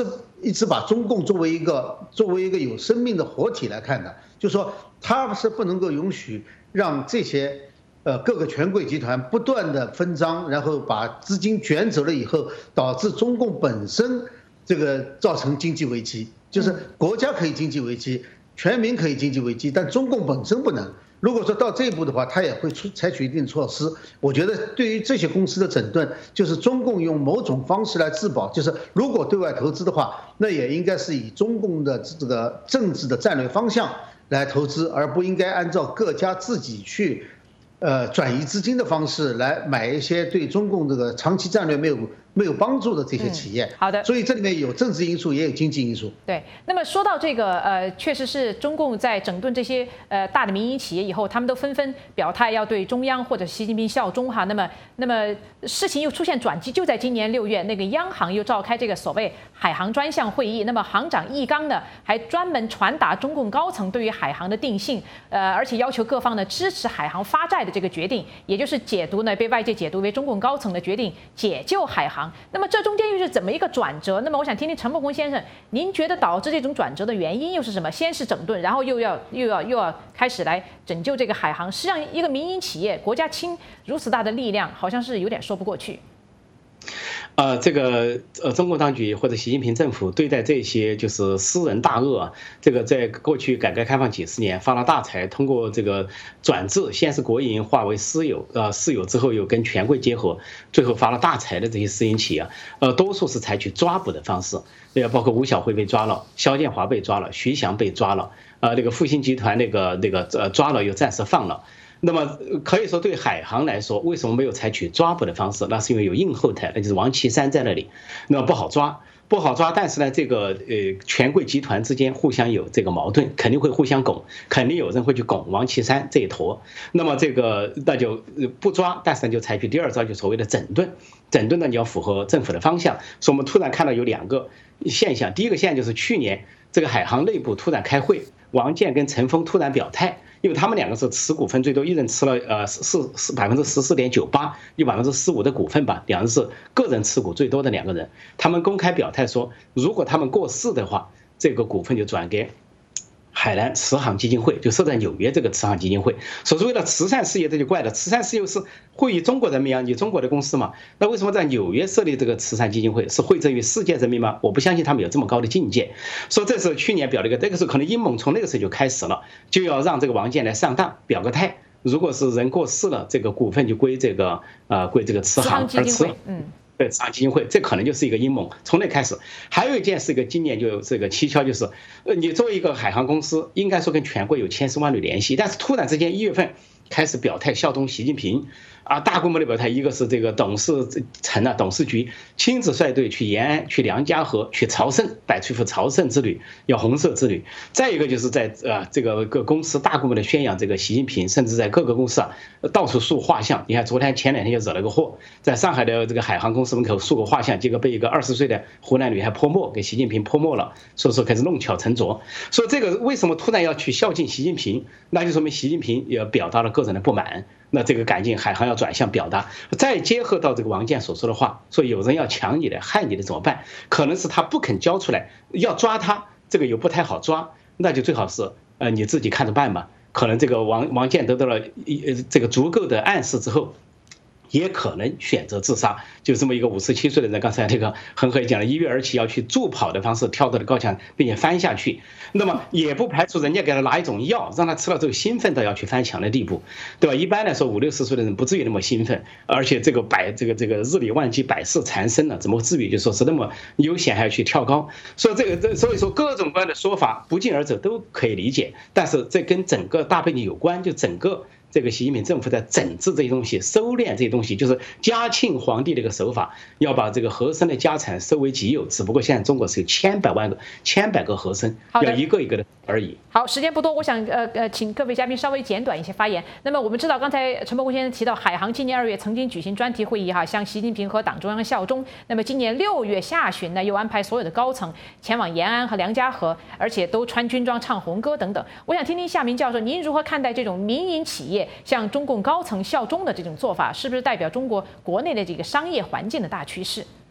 一直把中共作为一个作为一个有生命的活体来看的，就是说他是不能够允许让这些呃各个权贵集团不断的分赃，然后把资金卷走了以后，导致中共本身这个造成经济危机，就是国家可以经济危机，全民可以经济危机，但中共本身不能。如果说到这一步的话，他也会出采取一定措施。我觉得对于这些公司的整顿，就是中共用某种方式来自保，就是如果对外投资的话，那也应该是以中共的这个政治的战略方向来投资，而不应该按照各家自己去，呃转移资金的方式来买一些对中共这个长期战略没有没有帮助的这些企业。 嗯、好的， 所以这里面有政治因素，也有经济因素。 对，那么说到这个，呃，确实是中共在整顿这些呃大的民营企业以后，他们都纷纷表态要对中央或者习近平效忠哈。那么，那么事情又出现转机，就在今年六月，那个央行又召开这个所谓海航专项会议。那么行长易纲呢，还专门传达中共高层对于海航的定性，呃，而且要求各方呢支持海航发债的这个决定，也就是解读呢被外界解读为中共高层的决定解救海航。那么这中间又是怎么一个转折？那么我想听听陈伯公先生，您觉得导致这种转折的原因又是什么？先是整顿，然后又要又要又要开始来拯救这个海航。实际上，一个民营企业，国家倾如此大的力量，好像是有点说不过去。 呃，这个呃，中国当局或者习近平政府对待这些就是私人大鳄，这个在过去改革开放几十年发了大财，通过这个转制，先是国营化为私有，呃，私有之后又跟权贵结合，最后发了大财的这些私营企业，呃，多数是采取抓捕的方式，那个包括吴晓辉被抓了，肖建华被抓了，徐翔被抓了，呃，那个复兴集团那个那个呃抓了又暂时放了。那么可以说，对海航来说，为什么没有采取抓捕的方式？那是因为有硬后台，那就是王岐山在那里，那么不好抓，不好抓。但是呢，这个呃权贵集团之间互相有这个矛盾，肯定会互相拱，肯定有人会去拱王岐山这一坨。那么这个那就不抓，但是呢就采取第二招，就所谓的整顿。整顿呢你要符合政府的方向。所以我们突然看到有两个现象，第一个现象就是去年这个海航内部突然开会，王健跟陈峰突然表态。因为他们两个是持股份最多，一人持了呃四四百分之十四点九八，有百分之十五的股份吧，两人是个人持股最多的两个人。他们公开表态说，如果他们过世的话，这个股份就转给海南慈航基金会，就设在纽约这个慈航基金会。所以为了慈善事业，这就怪了，慈善事业是惠于中国人民啊，你中国的公司嘛，那为什么在纽约设立这个慈善基金会？是惠泽于世界人民吗？我不相信他们有这么高的境界。说这是去年表了一个，这个时候可能阴谋从那个时候就开始了，就要让这个王健来上当，表个态。如果是人过世了，这个股份就归这个呃归这个慈航，而慈嗯。对，慈航基金会，这可能就是一个阴谋，从那开始。还有一件是一个今年就有这个蹊跷，就是，呃，你作为一个海航公司，应该说跟权贵有千丝万缕联系，但是突然之间一月份开始表态效忠习近平，啊，大规模的表态，一个是这个董事层啊，董事局亲自率队去延安、去梁家河、去朝圣，摆出一副朝圣之旅，要红色之旅。再一个就是在呃这个各公司大规模的宣扬这个习近平，甚至在各个公司啊到处竖画像。你看昨天前两天就惹了个祸，在上海的这个海航公司门口竖个画像，结果被一个二十岁的湖南女孩泼墨，给习近平泼墨了，所以说开始弄巧成拙。说这个为什么突然要去孝敬习近平？那就说明习近平也表达了个人的不满。那这个赶紧海航要转向表达，再结合到这个王健所说的话，说有人要抢你的、害你的怎么办？可能是他不肯交出来，要抓他，这个又不太好抓，那就最好是呃你自己看着办吧。可能这个王王健得到了一这个足够的暗示之后，也可能选择自杀。就这么一个五十七岁的人，刚才这个恒河也讲了，一跃而起要去助跑的方式跳到了高墙，并且翻下去。那么也不排除人家给他拿一种药，让他吃了之后兴奋到要去翻墙的地步，对吧？一般来说五六十岁的人不至于那么兴奋，而且这个百这个这个日理万机，百事缠身了，怎么至于就说是那么悠闲还要去跳高？所以这个这所以说各种各样的说法不胫而走都可以理解，但是这跟整个大背景有关，就整个。这个习近平政府在整治这些东西，收敛这些东西，就是嘉庆皇帝的一个手法，要把这个和珅的家产收为己有。只不过现在中国是有千百万个、千百个和珅，要一个一个的而已。 好，时间不多，我想呃呃，请各位嘉宾稍微简短一些发言。那么我们知道，刚才陈伯公先生提到，海航今年二月曾经举行专题会议哈，向习近平和党中央效忠。那么今年六月下旬呢，又安排所有的高层前往延安和梁家河，而且都穿军装唱红歌等等。我想听听夏明教授，您如何看待这种民营企业向中共高层效忠的这种做法，是不是代表中国国内的这个商业环境的大趋势？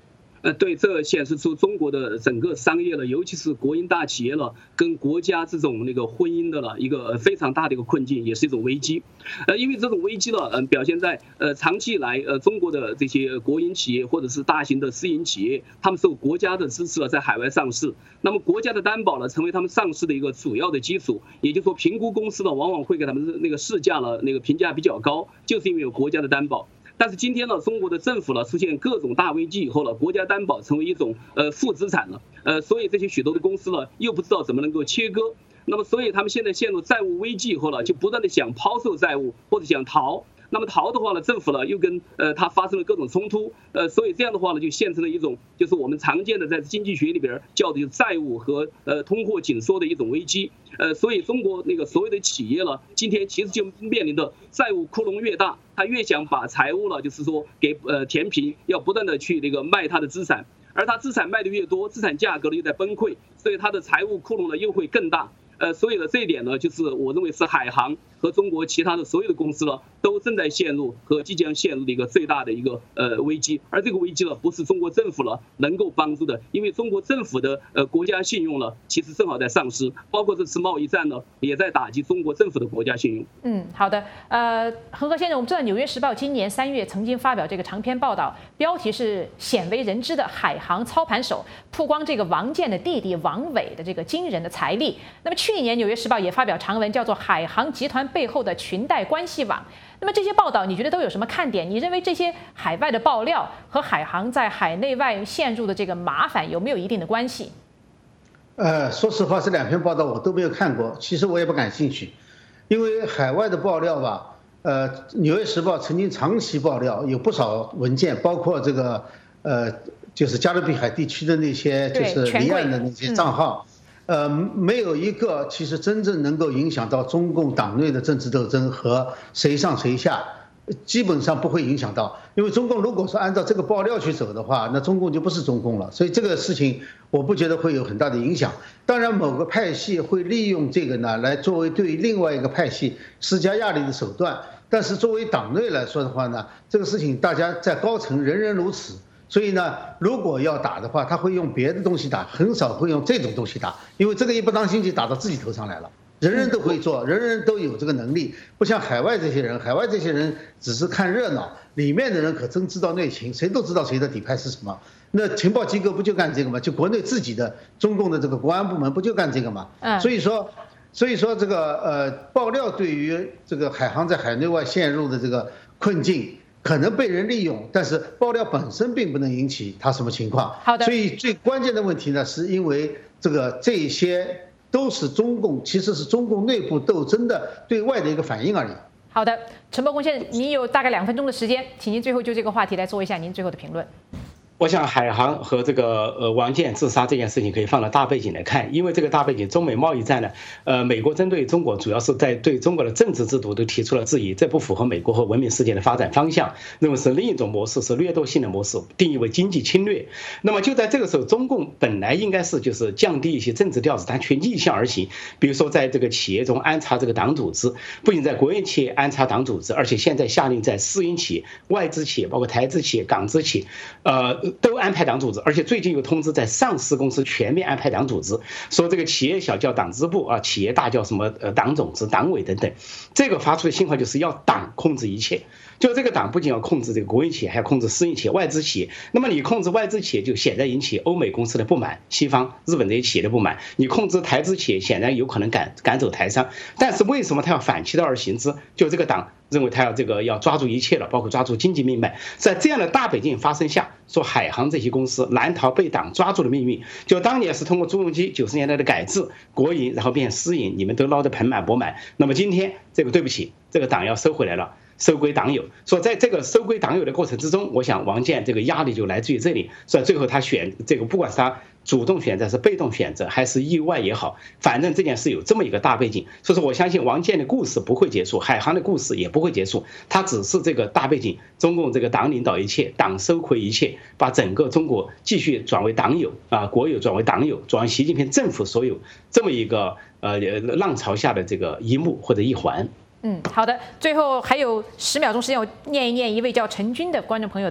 呃，对，这显示出中国的整个商业了，尤其是国营大企业了，跟国家这种那个婚姻的了一个非常大的一个困境，也是一种危机。呃，因为这种危机了，嗯，表现在呃长期以来，呃，中国的这些国营企业或者是大型的私营企业，他们受国家的支持了，在海外上市。那么国家的担保呢，成为他们上市的一个主要的基础。也就是说，评估公司呢，往往会给他们那个市价了，那个评价比较高，就是因为有国家的担保。但是今天呢，中国的政府呢出现各种大危机以后呢，国家担保成为一种呃负资产了，呃，所以这些许多的公司呢又不知道怎么能够切割，那么所以他们现在陷入债务危机以后呢，就不断的想抛售债务或者想逃。那么逃的话呢，政府呢又跟呃它发生了各种冲突，呃，所以这样的话呢，就现成了一种就是我们常见的在经济学里边叫的债务和呃通货紧缩的一种危机。呃，所以中国那个所有的企业呢，今天其实就面临的债务窟窿越大，他越想把财务呢，就是说给呃填平，要不断的去那个卖他的资产，而他资产卖的越多，资产价格呢又在崩溃，所以他的财务窟窿呢又会更大。呃，所以呢，这一点呢，就是我认为是海航和中国其他的所有的公司呢，都正在陷入和即将陷入的一个最大的一个呃危机。而这个危机呢，不是中国政府呢能够帮助的，因为中国政府的呃国家信用呢，其实正好在丧失，包括这次贸易战呢，也在打击中国政府的国家信用。 嗯，好的。呃，恒河先生，我们知道《纽约时报》今年三月曾经发表这个长篇报道，标题是“鲜为人知的海航操盘手”，曝光这个王健的弟弟王伟的这个惊人的财力。那么去年《纽约时报》也发表长文，叫做《海航集团背后的裙带关系网》。那么这些报道，你觉得都有什么看点？你认为这些海外的爆料和海航在海内外陷入的这个麻烦有没有一定的关系？ 呃，说实话，这两篇报道我都没有看过，其实我也不感兴趣，因为海外的爆料吧，呃，《纽约时报》曾经长期爆料，有不少文件，包括这个呃，就是加勒比海地区的那些就是离岸的那些账号。呃，没有一个其实真正能够影响到中共党内的政治斗争和谁上谁下，基本上不会影响到。因为中共如果说按照这个爆料去走的话，那中共就不是中共了。所以这个事情我不觉得会有很大的影响。当然，某个派系会利用这个呢，来作为对另外一个派系施加压力的手段。但是作为党内来说的话呢，这个事情大家在高层人人如此。所以呢，如果要打的话，他会用别的东西打，很少会用这种东西打，因为这个一不当心就打到自己头上来了。人人都会做，人人都有这个能力，不像海外这些人，海外这些人只是看热闹，里面的人可真知道内情，谁都知道谁的底牌是什么。那情报机构不就干这个吗？就国内自己的中共的这个国安部门不就干这个吗？所以说，所以说这个呃爆料对于这个海航在海内外陷入的这个困境。可能被人利用，但是爆料本身并不能引起它什么情况。 好的。 所以最关键的问题呢，是因为这个这些都是中共，其实是中共内部斗争的对外的一个反应而已。 好的，陈伯公先生，您有大概两分钟的时间，请您最后就这个话题来做一下您最后的评论。 我想海航和这个呃王健自杀这件事情可以放到大背景来看，因为这个大背景，中美贸易战呢，呃，美国针对中国主要是在对中国的政治制度都提出了质疑，这不符合美国和文明世界的发展方向，认为是另一种模式，是掠夺性的模式，定义为经济侵略。那么就在这个时候，中共本来应该是就是降低一些政治调子，但却逆向而行，比如说在这个企业中安插这个党组织，不仅在国营企业安插党组织，而且现在下令在私营企业、外资企业，包括台资企业、港资企业，呃。都安排党组织，而且最近又通知在上市公司全面安排党组织，说这个企业小叫党支部啊，企业大叫什么呃党总支、党委等等。这个发出的信号就是要党控制一切，就这个党不仅要控制这个国营企业，还要控制私营企业、外资企业。那么你控制外资企业，就显然引起欧美公司的不满，西方、日本这些企业的不满。你控制台资企业，显然有可能赶赶走台商。但是为什么他要反其道而行之？就这个党认为他要这个要抓住一切了，包括抓住经济命脉。在这样的大背景发生下，说海航这些公司难逃被党抓住的命运。就当年是通过朱镕基九十年代的改制，国营然后变私营，你们都捞得盆满钵满。那么今天这个对不起，这个党要收回来了。收归党有，说在这个收归党有的过程之中，我想王健这个压力就来自于这里。所以最后他选这个，不管是他主动选择是被动选择还是意外也好，反正这件事有这么一个大背景。所以说我相信王健的故事不会结束，海航的故事也不会结束，他只是这个大背景，中共这个党领导一切，党收回一切，把整个中国继续转为党有啊，国有转为党有，转为习近平政府所有，这么一个呃浪潮下的这个一幕或者一环。 嗯，好的，最后还有十秒钟时间，我念一念一位叫陈军的观众朋友的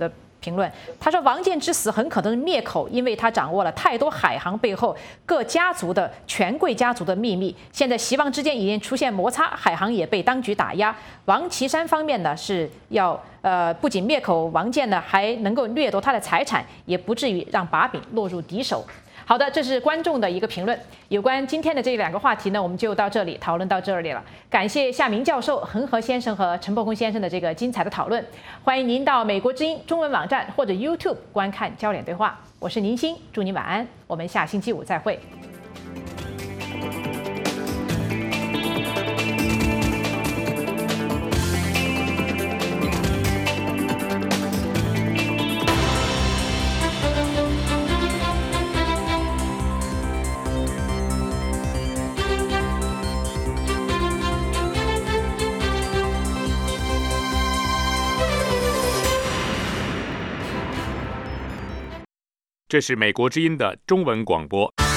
评论。他说，王建之死很可能灭口，因为他掌握了太多海航背后各家族的权贵家族的秘密。现在习王之间已经出现摩擦，海航也被当局打压。王岐山方面呢是要呃不仅灭口王建呢，还能够掠夺他的财产，也不至于让把柄落入敌手。好的，这是观众的一个评论。有关今天的这两个话题呢，我们就到这里讨论到这里了。感谢夏明教授、恒河先生和陈伯公先生的这个精彩的讨论。欢迎您到美国之音中文网站或者 YouTube 观看焦点对话。我是宁欣，祝您晚安，我们下星期五再会。 这是美国之音的中文广播。